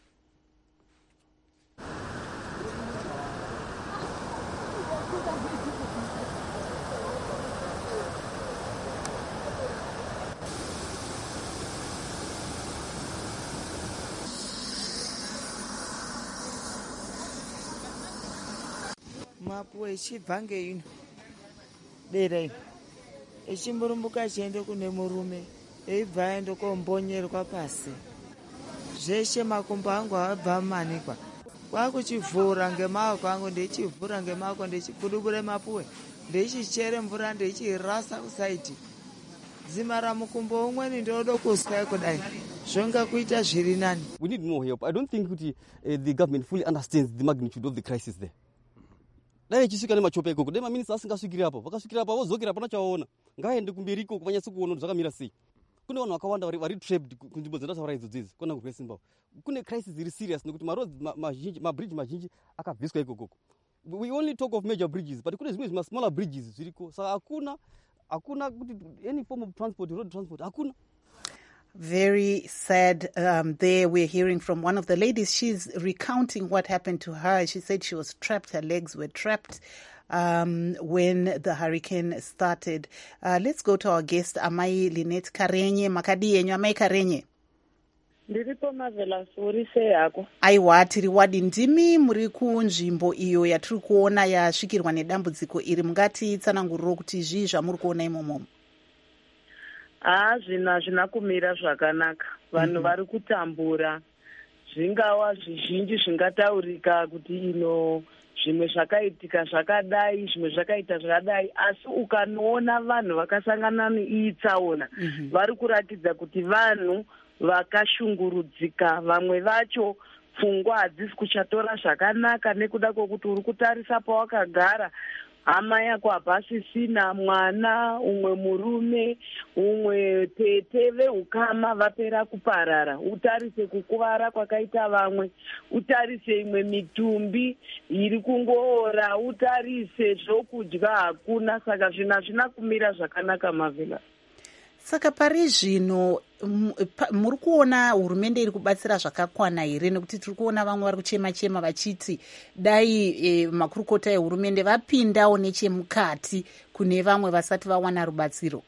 mapu echibva ngeino dera ino echimurumbuka chiende kune murume eibva aende kombonyerwa pasi zveshe makumbo angu abva manikwa kwakuchivhura ngemaoko angu ndeichivhura ngemaoko ndichigudubure mapuwe ndeichichere mvura ndeichirasa kusaiti dzima ramukumbo umweni ndodo kuswa kudai zvonga kuita zviri nani. We need more help. I don't think that uh, the government fully understands the magnitude of the crisis there. Dai chisvika nemachopa ikoko dai maminista asingasvikiri apo vakasvikira apo vozokera pana chaona ngaende kumberi ikoko vanyatse kuona kuti zvakamira sei. Kune vanhu vakawanda vari vari trapped kunzvimbo dzandataura idzo dzidzi kona kurwisa Zimbabwe. Kune crisis iri serious nekuti maroads mazhinji mabridge mazhinji akabviswa ikoko. We only talk of major bridges but kune zvimwe smaller bridges zviriko saka hakuna hakuna kuti any form of transport road transport hakuna. Very sad. Um, there we're hearing from one of the ladies. She's recounting what happened to her. She said she was trapped. Her legs were trapped um, when the hurricane started. Uh, let's go to our guest, Amai Lynette Karenye. Makadi yenyu, Amai Karenye. Ndiripo Marvelous, uri sei hako? Aiwa, tiri wadi ndimi muri kunzvimbo iyo yatiri kuona yasvikirwa nedambudziko iri. Mungati tsananguriro kuti zvii zvamuri kuona imomo? Ah, zvina zvina kumira zvakanaka. Vanhu vari kutambura. Zvingawa zvizhinji zvingataurika kuti ino zvimwe zvakaitika zvakadai, zvimwe zvakaita zvakadai, asi ukanoona vanhu vakasangana neiyi tsaona vari kuratidza kuti vanhu vakashungurudzika. Vamwe vacho pfungwa hadzisi kuchatora zvakanaka nekuda kwokuti uri kutarisa pawakagara hama yako hapasisina, mwana, umwe murume, umwe tete veukama vapera kuparara. Utarise kukuvara kwakaita vamwe, utarise imwe mitumbi iri kungoora, utarise zvokudya hakuna. Saka zvina zvina kumira zvakanaka Marvelous. Saka pari zvino muri kuona hurumende iri kubatsira zvakakwana here? Nekuti tiri kuona vamwe vari kuchema chema vachiti dai e, makurukota ehurumende vapindawo nechemukati kune vamwe vasati vawana rubatsiro.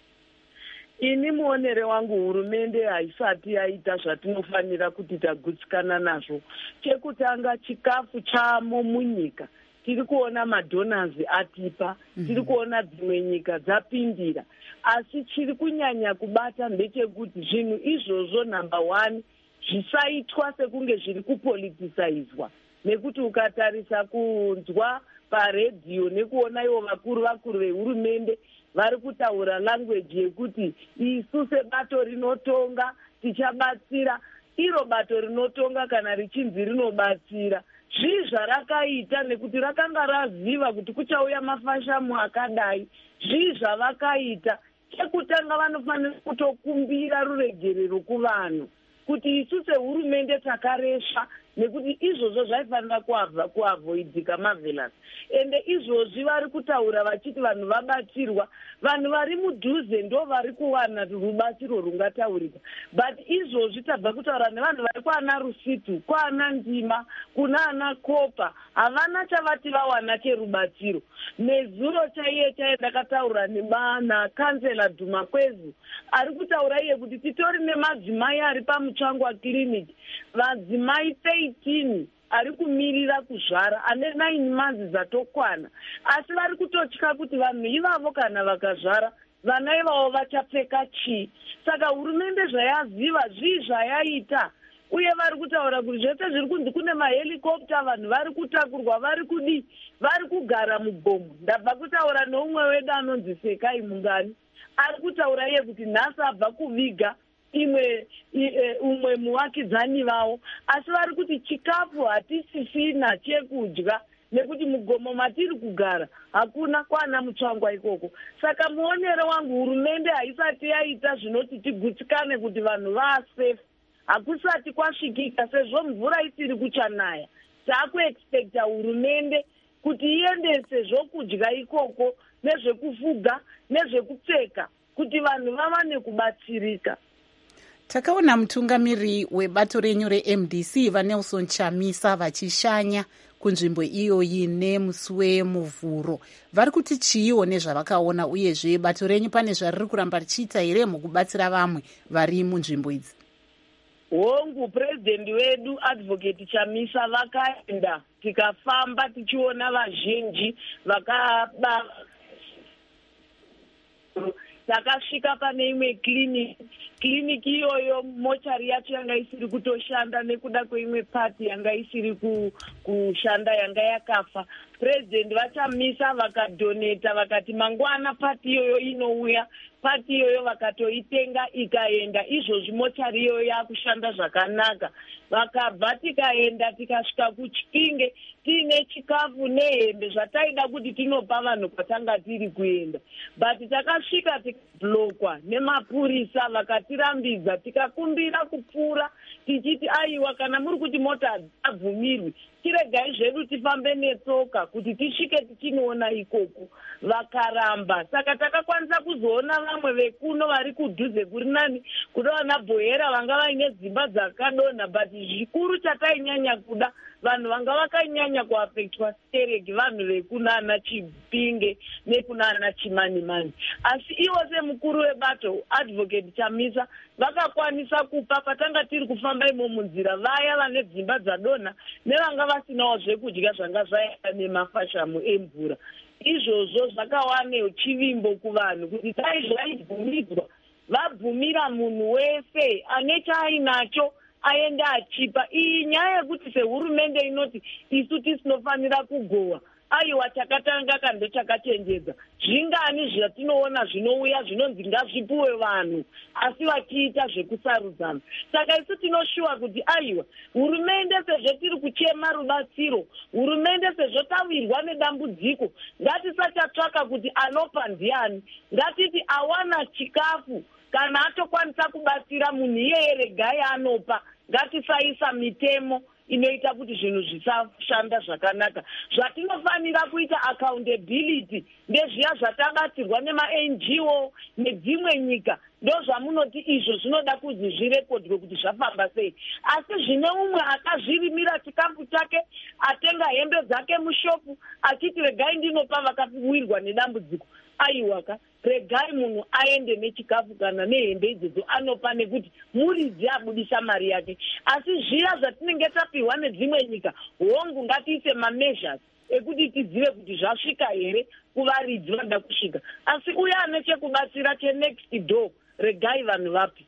Ini muonere wangu hurumende haisati yaita zvatinofanira kuti tagutsikana nazvo. Chekutanga chikafu chamo munyika. Tiri kuona madonors atipa, tiri kuona dzimwe nyika dzapindira. Asi chiri kunyanya kubata ndechekuti zvinhu izvozvo number one zvisaitwa sekunge zviri kupoliticizwa. Nekuti ukatarisa kunzwa paredhiyo nekuona ivo vakuru vakuru vehurumende vari kutaura language yekuti isu sebato rinotonga tichabatsira, iro bato rinotonga kana richinzi rinobatsira. Zvii zvarakaita nekuti rakanga raziva kuti kuchauya mafashamu akadai. Zvii zvavakaita. Chekutanga vanofanira kutokumbira ruregerero kuvanhu kuti isu sehurumende takaresha, nekuti izvozvo zvaifanira kuavoidika Marvelous. Ende izvozvi vari kutaura vachiti vanhu vabatsirwa, vanhu vari mudhuze ndo vari kuwana rubatsiro rungataurika. But izvozvi tabva kutaura nevanhu vari kwaana Rusitu, kwaana Ndima, kuna ana Kopa, havana chavati vawana cherubatsiro. Nezuro chaiye chaiye ndakataura nebana kansela Dhuma Kwezu ari kutaura iye kuti titori nemadzimai ari pamutsvangwa clinic, madzimai eighteen ari kumirira kuzvara ane nine months dzatokwana, asi vari kutotya kuti vanhu ivavo kana vakazvara vana ivavo vachapfeka chii. Saka hurumende zvayaziva zvii zvayaita, uye vari kutaura kuti zvese zviri kunzi kune mahelikopta, vanhu vari kutakurwa, vari kudi, vari kugara mugomo. Ndabva kutaura neumwe wedu anonzi Sekai Mungani, ari kutaura iye kuti nhasi abva kuviga imwe umwe muvakidzani vavo, asi vari kuti chikafu hatisisina chekudya nekuti mugomo matiri kugara hakuna kwana mutsvangwa ikoko. Saka muonero wangu hurumende haisati yaita zvinoti tigutsikane kuti vanhu vaasafe. Hakusati kwasvikika sezvo mvura isiri kuchanaya. Takuexpecta hurumende kuti iendese zvokudya ikoko nezvekufuga nezvekupfeka kuti vanhu vawane kubatsirika. Takaona mutungamiri webato renyu reM D C vaNelson Chamisa vachishanya kunzvimbo iyoyi nemusi wemuvhuro. Vari kuti chiiwo nezvavakaona, uyezve bato renyu pane zvariri kuramba richiita here mukubatsira vamwe vari munzvimbo idzi? Hongu, purezidendi wedu Advocate Chamisa vakaenda, tikafamba tichiona vazhinji vakaba takasvika pane imwe clinic kliniki iyoyo mochari yacho yanga isiri kutoshanda nekuda kweimwe pati yanga isiri kushanda yanga yakafa. President vachamisa vakadoneta vakati mangwana pati iyoyo inouya, pati iyoyo vakatoitenga ikaenda. Izvozvi mochari iyoyo yakushanda zvakanaka. Vakabva tikaenda tikasvika kuChipinge tiine chikafu nehembe zvataida kuti tinopa vanhu kwatanga tiri kuenda, but takasvika tikablokwa nemapurisa vakatirambidza, tikakumbira kupfuura tichiti aiwa kana muri kuti mota hadzabvumirwi tiregai zvedu tifambe netsoka kuti tisvike tichinoona ikoko. Vakaramba, saka takakwanisa kuzoona vamwe vekuno vari kudhuze kuri nani kuda vana Bhohera vanga vaine dzimba dzakadonha, but zvikuru chatainyanya kuda vanhu vanga vakanyanya kuafektwa stereki vanhu vekunana Chipinge nekunana Chimanimani. Asi ivo semukuru webato advocate Chamisa vakakwanisa kupa patanga tiri kufamba imo munzira vaya vane dzimba dzadonha nevanga vasinawo zvekudya zvanga zvaenda nemafashamu emvura. Izvozvo zvakawane chivimbo kuvanhu kuti dai zvaibvumirwa vabvumira munhu wese ane chaainacho aenda achipa. Iyi nyaya yekuti sehurumende inoti isu tisinofanira kugowa, aiwa takatanga kando takachenjedza. Zvingani zvatinoona zvinouya zvinonzi ngazvipuwe vanhu asi vachiita zvekusarudzana. Saka isu tinoshuwa kuti aiwa hurumende sezvo tiri kuchema rubatsiro, hurumende sezvo tawirwa nedambudziko, ngatisachatsvaka kuti anopa ndiani, ngatiti awana chikafu kana atokwanisa kubatsira munhu iyeye regai anopa. Ngatisaisa mitemo inoita kuti zvinhu zvisashanda zvakanaka. Zvatinofanira kuita accountability ndezviya zvatabatsirwa nema-N G O nedzimwe nyika, ndo zvamunoti izvo zvinoda kuzi zvirekodwe kuti zvafamba sei. Asi zvine umwe akazvirimira chikafu chake, atenga hembe dzake mushopu achiti regai ndinopa vakawirwa nedambudziko. Aiwaka regai munhu aende nechikafu kana nehembe idzodzo anopa nekuti muridzi abudisa mari yake. Asi zviya zvatinenge tapihwa nedzimwe nyika, hongu ngatiise mameasures ekuti tidzive kuti zvasvika here kuvaridzi vanoda kusvika. Asi uya ane chekubatsira chenext door regai vanhu vapi.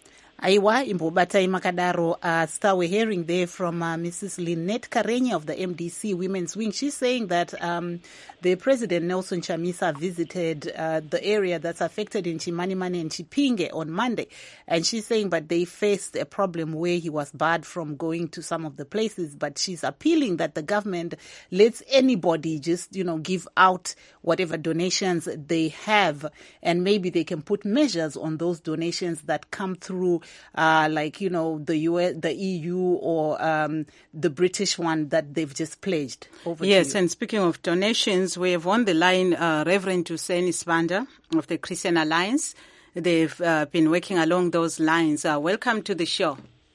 Aiwa imbobatai makadaro. Uh, star we're hearing there from uh, Missus Lynette Karenya of the M D C Women's Wing. She's saying that um, the President Nelson Chamisa visited uh, the area that's affected in Chimanimani and Chipinge on Monday, and she's saying but they faced a problem where he was barred from going to some of the places. But she's appealing that the government lets anybody just you know give out whatever donations they have, and maybe they can put measures on those donations that come through. Uh, like, you know, the U S, the E U or um, the British one that they've just pledged. Over yes, to you. And speaking of donations, we have on the line uh, Reverend Hussein Isbanda of the Christian Alliance. They've uh, been working along those lines. Uh, welcome to the show.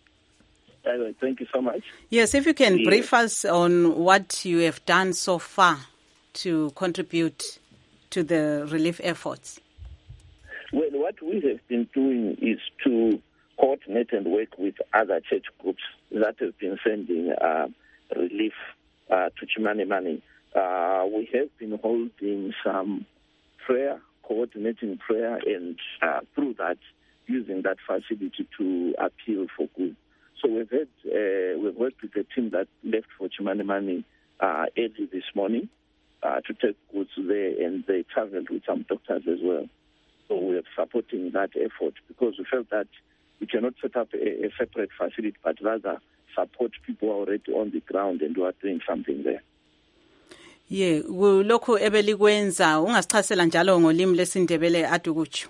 Uh, thank you so much. Yes, if you can yes. brief us on what you have done so far to contribute to the relief efforts. Well, what we have been doing is to coordinate and work with other church groups that have been sending uh, relief uh, to Chimanimani. Uh, we have been holding some prayer, coordinating prayer, and uh, through that, using that facility to appeal for good. So we've had uh, we've worked with a team that left for Chimanimani uh, early this morning uh, to take goods there, and they traveled with some doctors as well. So we are supporting that effort because we felt that we cannot set up a, a separate facility, but rather support people already on the ground and who are doing something there. Yeah, kulokho ebelikwenza ungasichasela njalo ngolimi lesindebele adukuchu.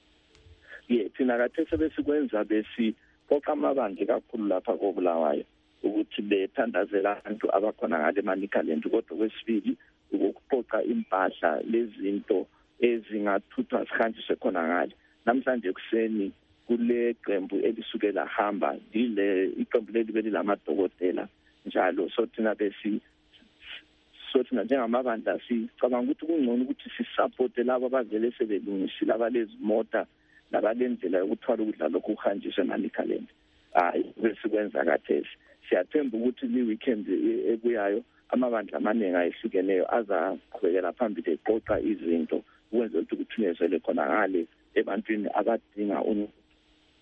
Yeah, thina kathese besikwenza besi phoqa amabandla kakhulu lapha koBulawayo ukuthi bethandazela abantu abakhona ngale Manicaland, kodwa kwesibili ukuphoqa impahla lezinto ezingathuthwa sihanjiswe khona ngale. Namhlanje kuseni kule qembu elisuke lahamba lile iqembu leli belilamadokotela njalo, so thina besi so thina njengamabandla sicabanga ukuthi kungcono ukuthi sisupport labo abavele sebelungisile abalezimota labalendlela yokuthwala ukudla lokhu kuhanjiswe Manicaland. Hayi besikwenza kathesi. Siyathemba ukuthi le weekend ebuyayo amabandla amaningi ayehlukeneyo azaqhubekela phambili eqoqa izinto ukwenza ukuthi kuthunyezele khona ngale ebantwini abadinga uncedo.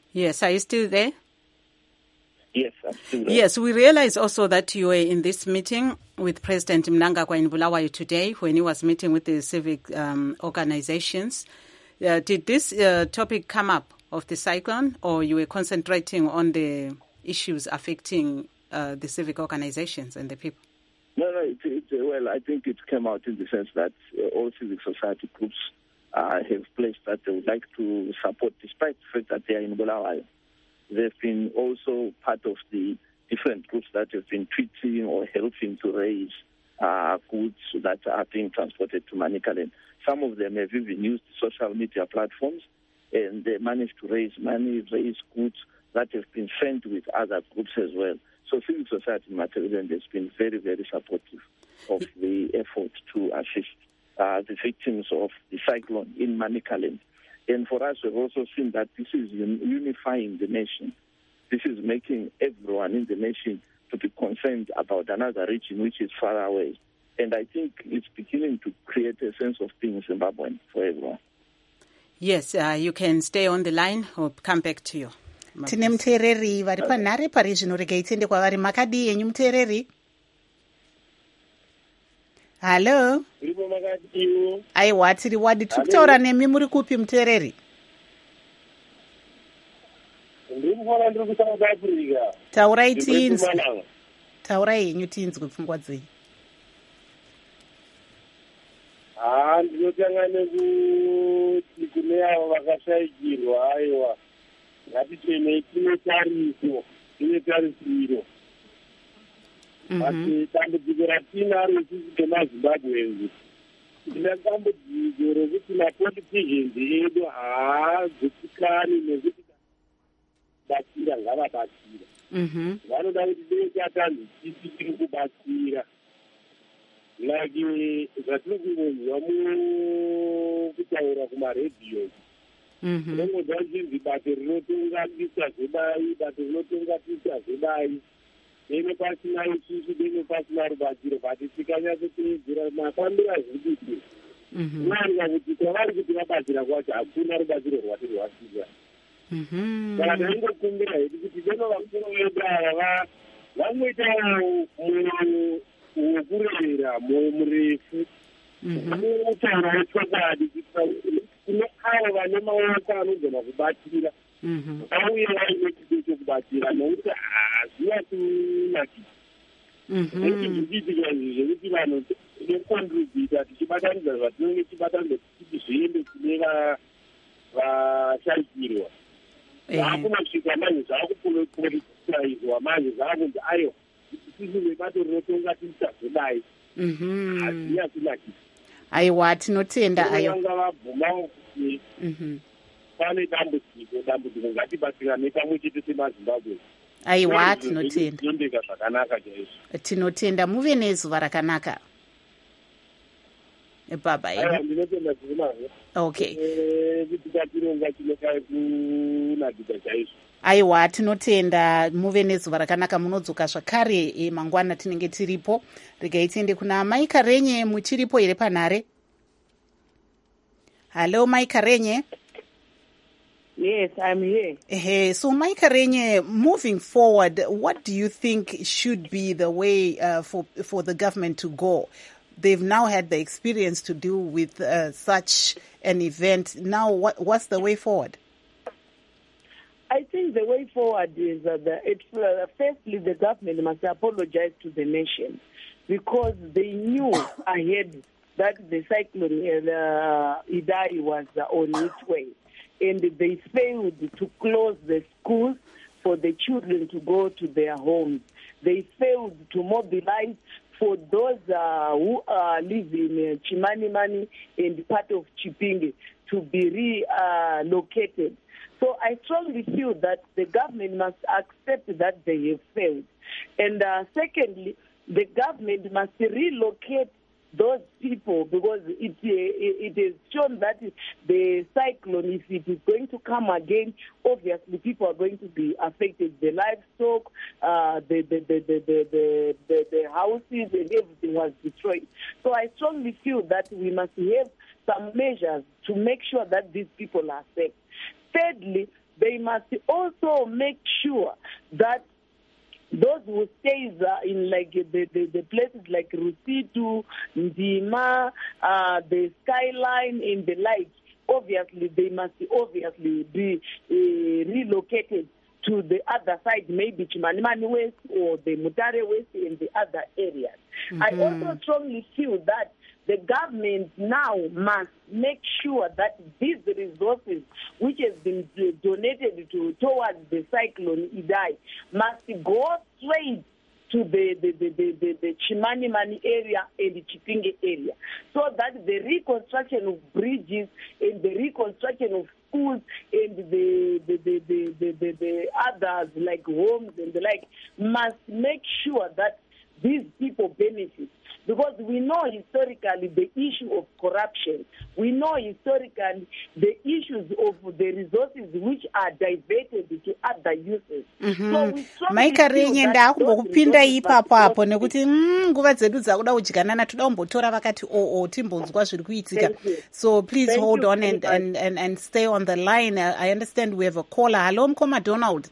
Yes, are you still there? Yes, I'm still there. Yes, we realize also that you were in this meeting with President Mnangagwa in Bulawayo today when he was meeting with the civic um, organizations. Uh, did this uh, topic come up of the cyclone, or you were concentrating on the issues affecting uh, the civic organizations and the people? No, no, it, it, well, I think it came out in the sense that uh, all civic society groups uh, have pledged that they would like to support, despite the fact that they are in Bulawayo. They've been also part of the different groups that have been tweeting or helping to raise uh, goods that are being transported to Manicaland. Some of them have even used social media platforms, and they managed to raise money, raise goods that have been sent with other groups as well. So civil society in Matabeleland has been very, very supportive of the effort to assist uh, the victims of the cyclone in Manicaland. And for us, we've also seen that this is unifying the nation. This is making everyone in the nation to be concerned about another region which is far away. And I think it's beginning to create a sense of being Zimbabwean for everyone. Yes, uh, you can stay on the line or come back to you. Tine muteereri vari panhare pari zvino regai tiende kwavari. Makadii yenyu muteereri? Hello. Aiwa, tiri wadi tiri kutaura nemi, muri kupi muteereri? Taurai tinzwe. Taurai yenyu tinzwe pfungwa dzenyu. Ah, ndinotanga nekuti kune avo vakashaikirwa, aiwa, ngatitenei tine tariso, tine tarisiro. Asi dambudziko ratinaro isusu semaZimbabweans, tine dambudziko rekuti mapoliticians edu haadzikani nekuti batsira ngavabatsira. Vanoda kuti dei tatanzi tisi tiri kubatsira. Like zvatiri kungonzwa mukutaura kumaredhiyo, unongonzwa chinzi bato rinotongatisa zvedai, bato rinotongatisa zvedai, deno pasina isusu, deno pasina rubatsiro, but tikanyatsoteedzera mafambiro azvikuti unowanika kuti kwavari kuti vabatsira kwacho hakuna rubatsiro rwati rwasvika. Saka taingokumbira hedu kuti deno vakuru vedu ava vamboitawo wokurera mwoyo murefu kutaura nechokwadi kune avo vane maoko anogona kubatsira auye vaine chido chokubatsira nokuti hazviya kunakisa zvichiitika izvi zvekuti vanhu nekontribhuta tichibatanidza zvatinenge tichibatanidza tichiti zviende kune vashaikirwa zvaakunosvika manje zvaakupolitisaizwa manje zvaakunzi aiwa sisi vebato rinotonga tiita zvedai hazviya kunakisa. Aiwa, tinotenda ayo vanga vabvumawo kuti pane dambudziko dambudziko ngatibatsirane pamwe chete semaZimbabwe. Aiwa, tinotenda zviendeka zvakanaka chaizvo. Tinotenda, muve nezuva rakanaka baba yedu. Ndinotenda zviri mazvo. Okay. Kuti tatironga chinokai kunakisa chaizvo. Aiwa, tinotenda, muve nezuva rakanaka, munodzoka zvakare e, mangwana tinenge tiripo. Regai tiende kuna Mai Karenye, muchiripo here panhare? Hello, Mai Karenye. Yes, I'm here. Hey, so Mai Karenye, moving forward, what do you think should be the way uh, for for the government to go? They've now had the experience to deal with uh, such an event. Now, what what's the way forward? I think the way forward is uh, the, it, uh, firstly, the government must apologize to the nation because they knew ahead that the cyclone uh, Idai was uh, on its way, and they failed to close the schools for the children to go to their homes. They failed to mobilize for those uh, who uh, live in uh, Chimanimani and part of Chipinge to be relocated. So I strongly feel that the government must accept that they have failed. And uh, secondly, the government must relocate those people because it, it, it is shown that the cyclone, if it is going to come again, obviously people are going to be affected. The livestock, uh, the, the, the, the, the, the, the houses and everything was destroyed. So I strongly feel that we must have some measures to make sure that these people are safe. Thirdly, they must also make sure that those who stays uh, in like the, the, the places like Rusitu, Ndima, uh, the Skyline and the like, obviously they must obviously be uh, relocated to the other side, maybe Chimanimani West or the Mutare West and the other areas. Mm-hmm. I also strongly feel that the government now must make sure that these resources which have been donated to towards the cyclone Idai must go straight to the, the, the, the, the, the Chimanimani area and the Chipinge area, so that the reconstruction of bridges and the reconstruction of schools and the the, the, the, the, the, the others like homes and the like must make sure that these people benefit. Because we know historically the issue of corruption. We know historically the issues of the resources which are diverted to other uses. maikarenye ndakumbokupinda ipapo apo nekuti nguva dzedu dzakuda kudyanana toda kumbotora vakati oo timbonzwa zviri kuitika. So please Thank hold on and, and, and, and stay on the line. I understand we have a caller. Hello Mkoma Donald.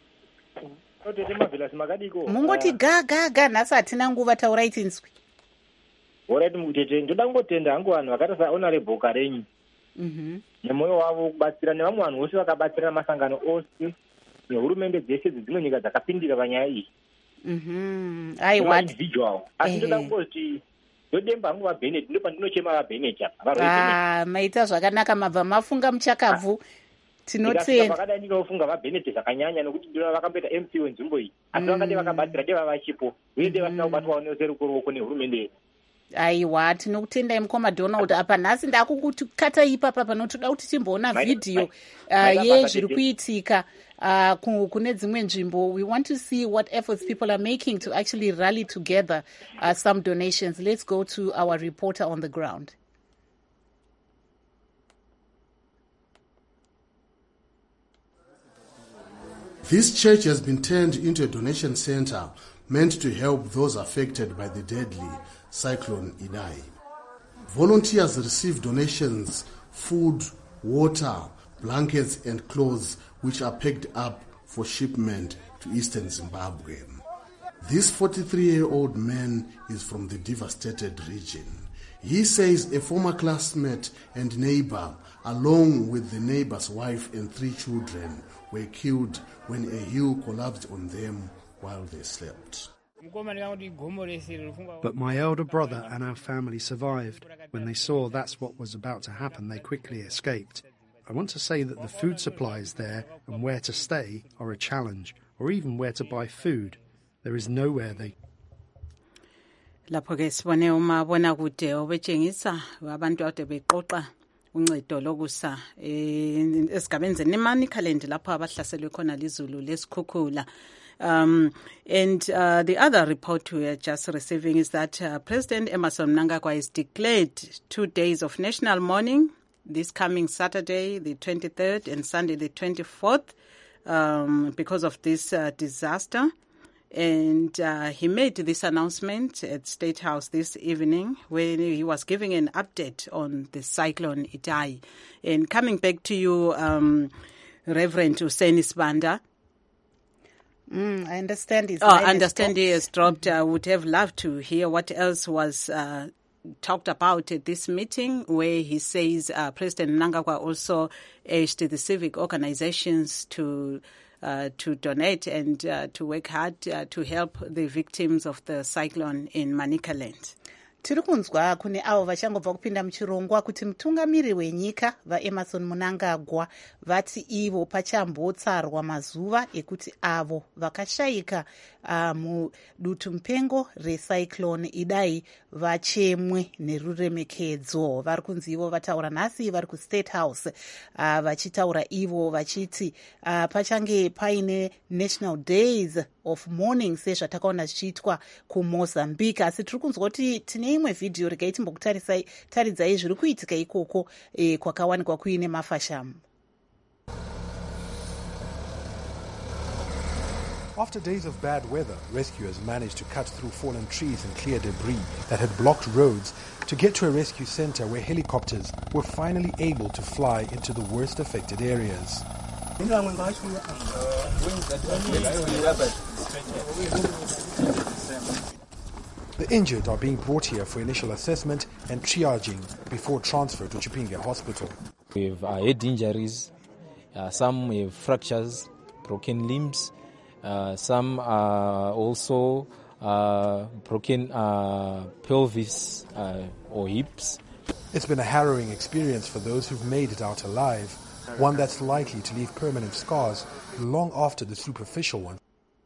Mungoti ga ga ga nhasi hatina nguva, taurai tinzwi. Alright mutete, ndoda kungotenda hangu vanhu vakaita saHonorable Karenyi nemwoyo wavo kubatsira nevamwe vanhu vose vakabatsira masangano ose nehurumende dzese dzedzimwe nyika dzakapindira panyaya iyi. Aiwa individual. Asi ndoda kungoti ndodemba hangu vaBennett, ndo pandinochema vaBennett apa. Ah, maita zvakanaka, mabva mafunga muchakabvu. Tinotenda vakadai ndinofunga vaBennett zvakanyanya nokuti ndino vakamboita M C wenzvimbo iyi. Asi vakati vakabatsira deva vachipo uye deva vasina kubatwawo neruoko ruoko nehurumende. Aiwa tinokutendai Mukoma Donald. Apa nhasi ndakukukata ipapa panotoda kuti timboona vhidhiyo uh, yezviri kuitika uh, kune dzimwe nzvimbo. We want to see what efforts people are making to actually rally together uh, some donations. Let's go to our reporter on the ground. This church has been turned into a donation center meant to help those affected by the deadly Cyclone Idai. Volunteers receive donations, food, water, blankets and clothes which are packed up for shipment to eastern Zimbabwe. This forty-three-year-old man is from the devastated region. He says a former classmate and neighbor, along with the neighbor's wife and three children, were killed when a hill collapsed on them while they slept. But my elder brother and our family survived. When they saw that's what was about to happen, they quickly escaped. I want to say that the food supplies there and where to stay are a challenge, or even where to buy food. There is nowhere they... Lapho ke sibone umabona kude obetshengisa abantu ade beqoqa uncedo lokusa esigabeni zeNemanicaland lapho abahlaselwe khona lizulu lesikhukhula. Um, and uh, the other report we are just receiving is that uh, President Emmerson Mnangagwa has declared two days of national mourning this coming Saturday, the twenty-third, and Sunday, the twenty-fourth, um, because of this uh, disaster. And uh, he made this announcement at State House this evening when he was giving an update on the cyclone Idai. And coming back to you, um, Reverend Hussein Sibanda. Mm, I understand his Oh, I understand he has dropped. I would have loved to hear what else was uh, talked about at this meeting, where he says uh, President Mnangagwa also urged the civic organizations to uh, to donate and uh, to work hard uh, to help the victims of the cyclone in Manicaland. Tiri kunzwa kune avo vachangobva kupinda muchirongwa kuti mutungamiri wenyika vaEmmerson Mnangagwa vati ivo pachambotsarwa mazuva ekuti avo vakashayika uh, mudutu mupengo recyclone Idai vachemwe neruremekedzo. Vari kunzi ivo vataura nhasi vari kuState House uh, vachitaura ivo vachiti uh, pachange paine National Days of Mourning sezvatakaona zvichiitwa kuMozambique. Asi tiri kunzwa kuti tine imwe vhidhiyo regai timbokutaridzai zviri kuitika ikoko eh, kwakawanikwa kuine mafashamu. After days of bad weather, rescuers managed to cut through fallen trees and clear debris that had blocked roads to get to a rescue center where helicopters were finally able to fly into the worst affected areas. The injured are being brought here for initial assessment and triaging before transfer to Chipinge Hospital. We have uh, head injuries, uh, some have fractures, broken limbs, uh, some are also uh, broken uh, pelvis uh, or hips. It's been a harrowing experience for those who've made it out alive, one that's likely to leave permanent scars long after the superficial one.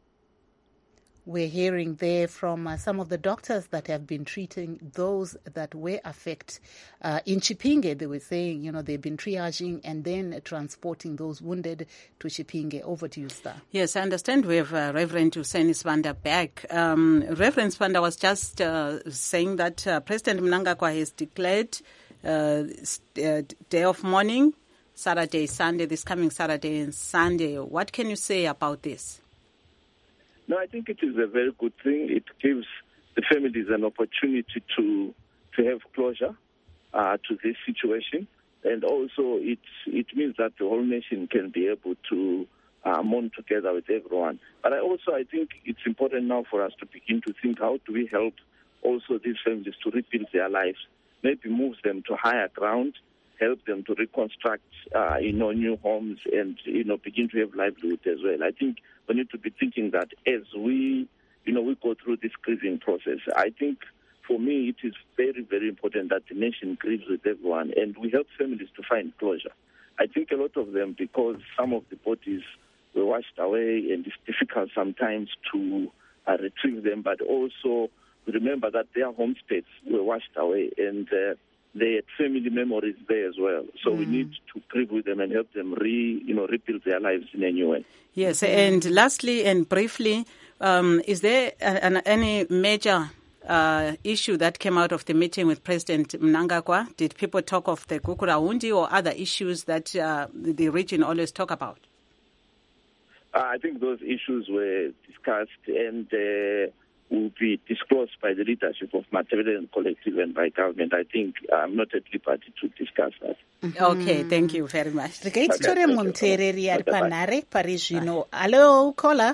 We're hearing there from uh, some of the doctors that have been treating those that were affected. Uh, in Chipinge, they were saying, you know, they've been triaging and then transporting those wounded to Chipinge. Over to you, Star. Yes, I understand we have uh, Reverend Hussein Sibanda back. Um, Reverend Sibanda was just uh, saying that uh, President Mnangagwa has declared uh, uh, day of mourning, Saturday, Sunday, this coming Saturday and Sunday. What can you say about this? No, I think it is a very good thing. It gives the families an opportunity to to have closure uh, to this situation, and also it it means that the whole nation can be able to uh, mourn together with everyone. But I also I think it's important now for us to begin to think, how do we help also these families to rebuild their lives? Maybe move them to higher ground, help them to reconstruct, uh, you know, new homes, and you know, begin to have livelihood as well. I think we need to be thinking that as we, you know, we go through this grieving process. I think for me, it is very, very important that the nation grieves with everyone, and we help families to find closure. I think a lot of them, because some of the bodies were washed away, and it's difficult sometimes to uh, retrieve them, but also remember that their homesteads were washed away, and uh, they had family memories there as well. So mm. we need to grieve with them and help them re, you know, rebuild their lives in a new way. Yes, and lastly and briefly, um, is there an, any major uh, issue that came out of the meeting with President Mnangagwa? Did people talk of the Gukurahundi or other issues that uh, the region always talk about? Uh, I think those issues were discussed and uh, will be disclosed by the leadership of Matabeleland Collective and by government. I think I'm not at liberty to discuss that. Okay, thank you very much. Rikaitore Muntereri ari panare pari zvino. Hello, caller.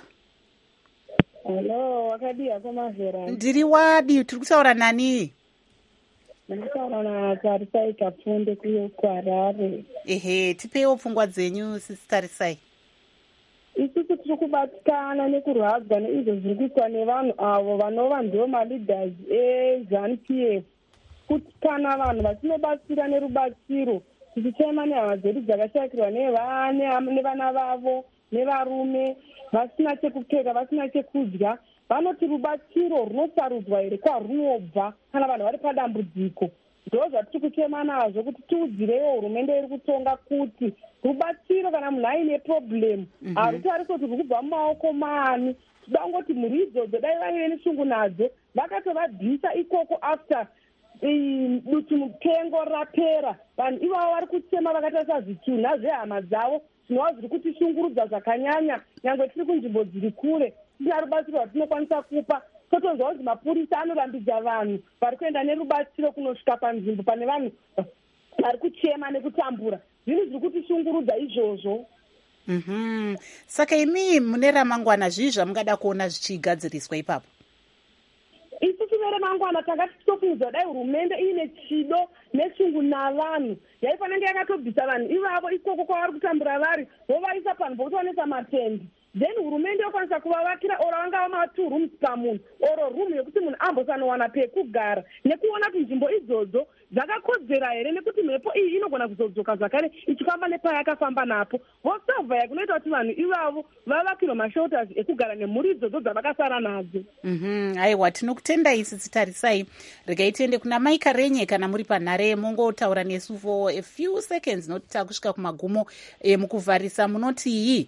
Hello, wakadia kumazera. Ndiri wadi, tiri kutaura nani? Ndakutaura na Tarisai Kafunde kuyo kuHarare. Ehe, tipewo pfungwa dzenyu sisi Tarisai. Isusu tiri kubatikana nekurwadzwa neizvo zviri kuitwa nevanhu avo vanova ndivo maleaders eZANU P F, kuti kana vanhu vatinobatsira nerubatsiro tichichema nehama dzedu dzakashakirwa nevana vavo nevarume vasina chekupfeka vasina chekudya, vanoti rubatsiro runosarudzwa here kwarunobva kana vanhu vari padambudziko. Ndo zvatiri kuchema nazvo kuti tiudzirewo hurumende iri kutonga kuti rubatsiro kana munhu aine problem harutariswi kuti ruri kubva mumaoko maani. Tida ngoti mhuri idzodzo dai vaive neshungu nadzo vakatovabvisa ikoko after dutu mupengo rapera. Vanhu ivavo vari kuchema vakatarisa zvitunha zvehama dzavo zvinova zviri kutishungurudza zvakanyanya, nyangwe tiri kunzvimbo dziri kure tisina rubatsiro rwatinokwanisa kupa. Totonzwa kuti mapurisa anorambidza vanhu vari kuenda nerubatsiro kunosvika panzvimbo pane vanhu vari kuchema nekutambura. Zvinhu zviri kutishungurudza izvozvo. Mhm. Saka imi mune ramangwana zvii zvamungada kuona zvichigadziriswa ipapo? Isusu veremangwana tanga tichitofungidzwa dai hurumende iine chido neshungu navanhu yaifanenge yakatobvisa vanhu ivavo ikoko kwavari kutambura vari vovaisa panhu pokutoonesa matendi. Then hurumende yokwanisa kuvavakira oro vangava ma-two rooms pamunhu oro room yekuti munhu ambosanowana pekugara, nekuona kuti nzvimbo idzodzo dzakakodzera here nekuti mhepo iyi inogona kuzodzoka zvakare ichifamba nepayakafamba napo. Vosavha yakunoita kuti vanhu ivavo vavakirwa mashelters ekugara nemhuri idzodzo dzavakasara nadzo. Mhm. Aiwa, tinokutendai sisi Tarisai. Regai tiende kuna Maika Renye kana muri panhare mongotaura nesu for a few seconds nokuti takusvika kumagumo mukuvharisa. Munoti iyi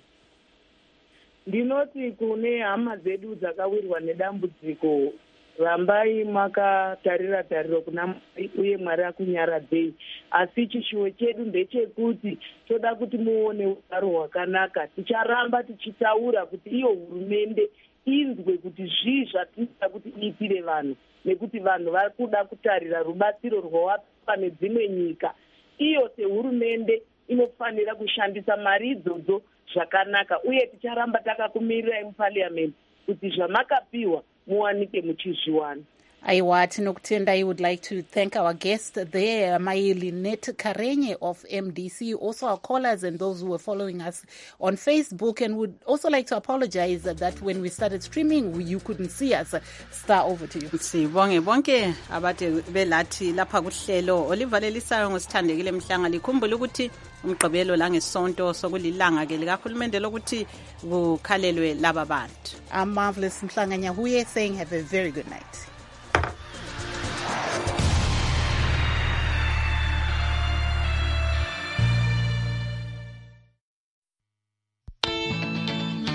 ndinoti kune hama dzedu dzakawirwa nedambudziko, rambai makatarira tariro kuna Mwari uye Mwari akunyaradzei. Asi chishuwo chedu ndechekuti toda kuti muone ugaro hwakanaka. Ticharamba tichitaura kuti iyo hurumende inzwe kuti zvii zvatinoda kuti iitire vanhu, nekuti vanhu vari kuda kutarira rubatsiro rwawapa nedzimwe nyika. Iyo sehurumende inofanira kushandisa mari idzodzo zvakanaka uye ticharamba takakumirirai muparliament kuti zvamakapiwa muwanike muchizviwana. Aiwa, tinokutenda. I would like to thank our guest there, Mai Lynette Karenye of M D C, also our callers and those who were following us on Facebook, and would also like to apologize that when we started streaming, you couldn't see us. Star, over to you. Sibonge bonke abade belathi lapha kuhlelo olivalelisayo ngosithandekile mhlanga likhumbula ukuthi umgqibelo la ngesonto sokulilanga ke likahulumende lokuthi kukhalelwe laba bantu. I'm Marvelous Mhlanga Nyahuye saying have a very good night.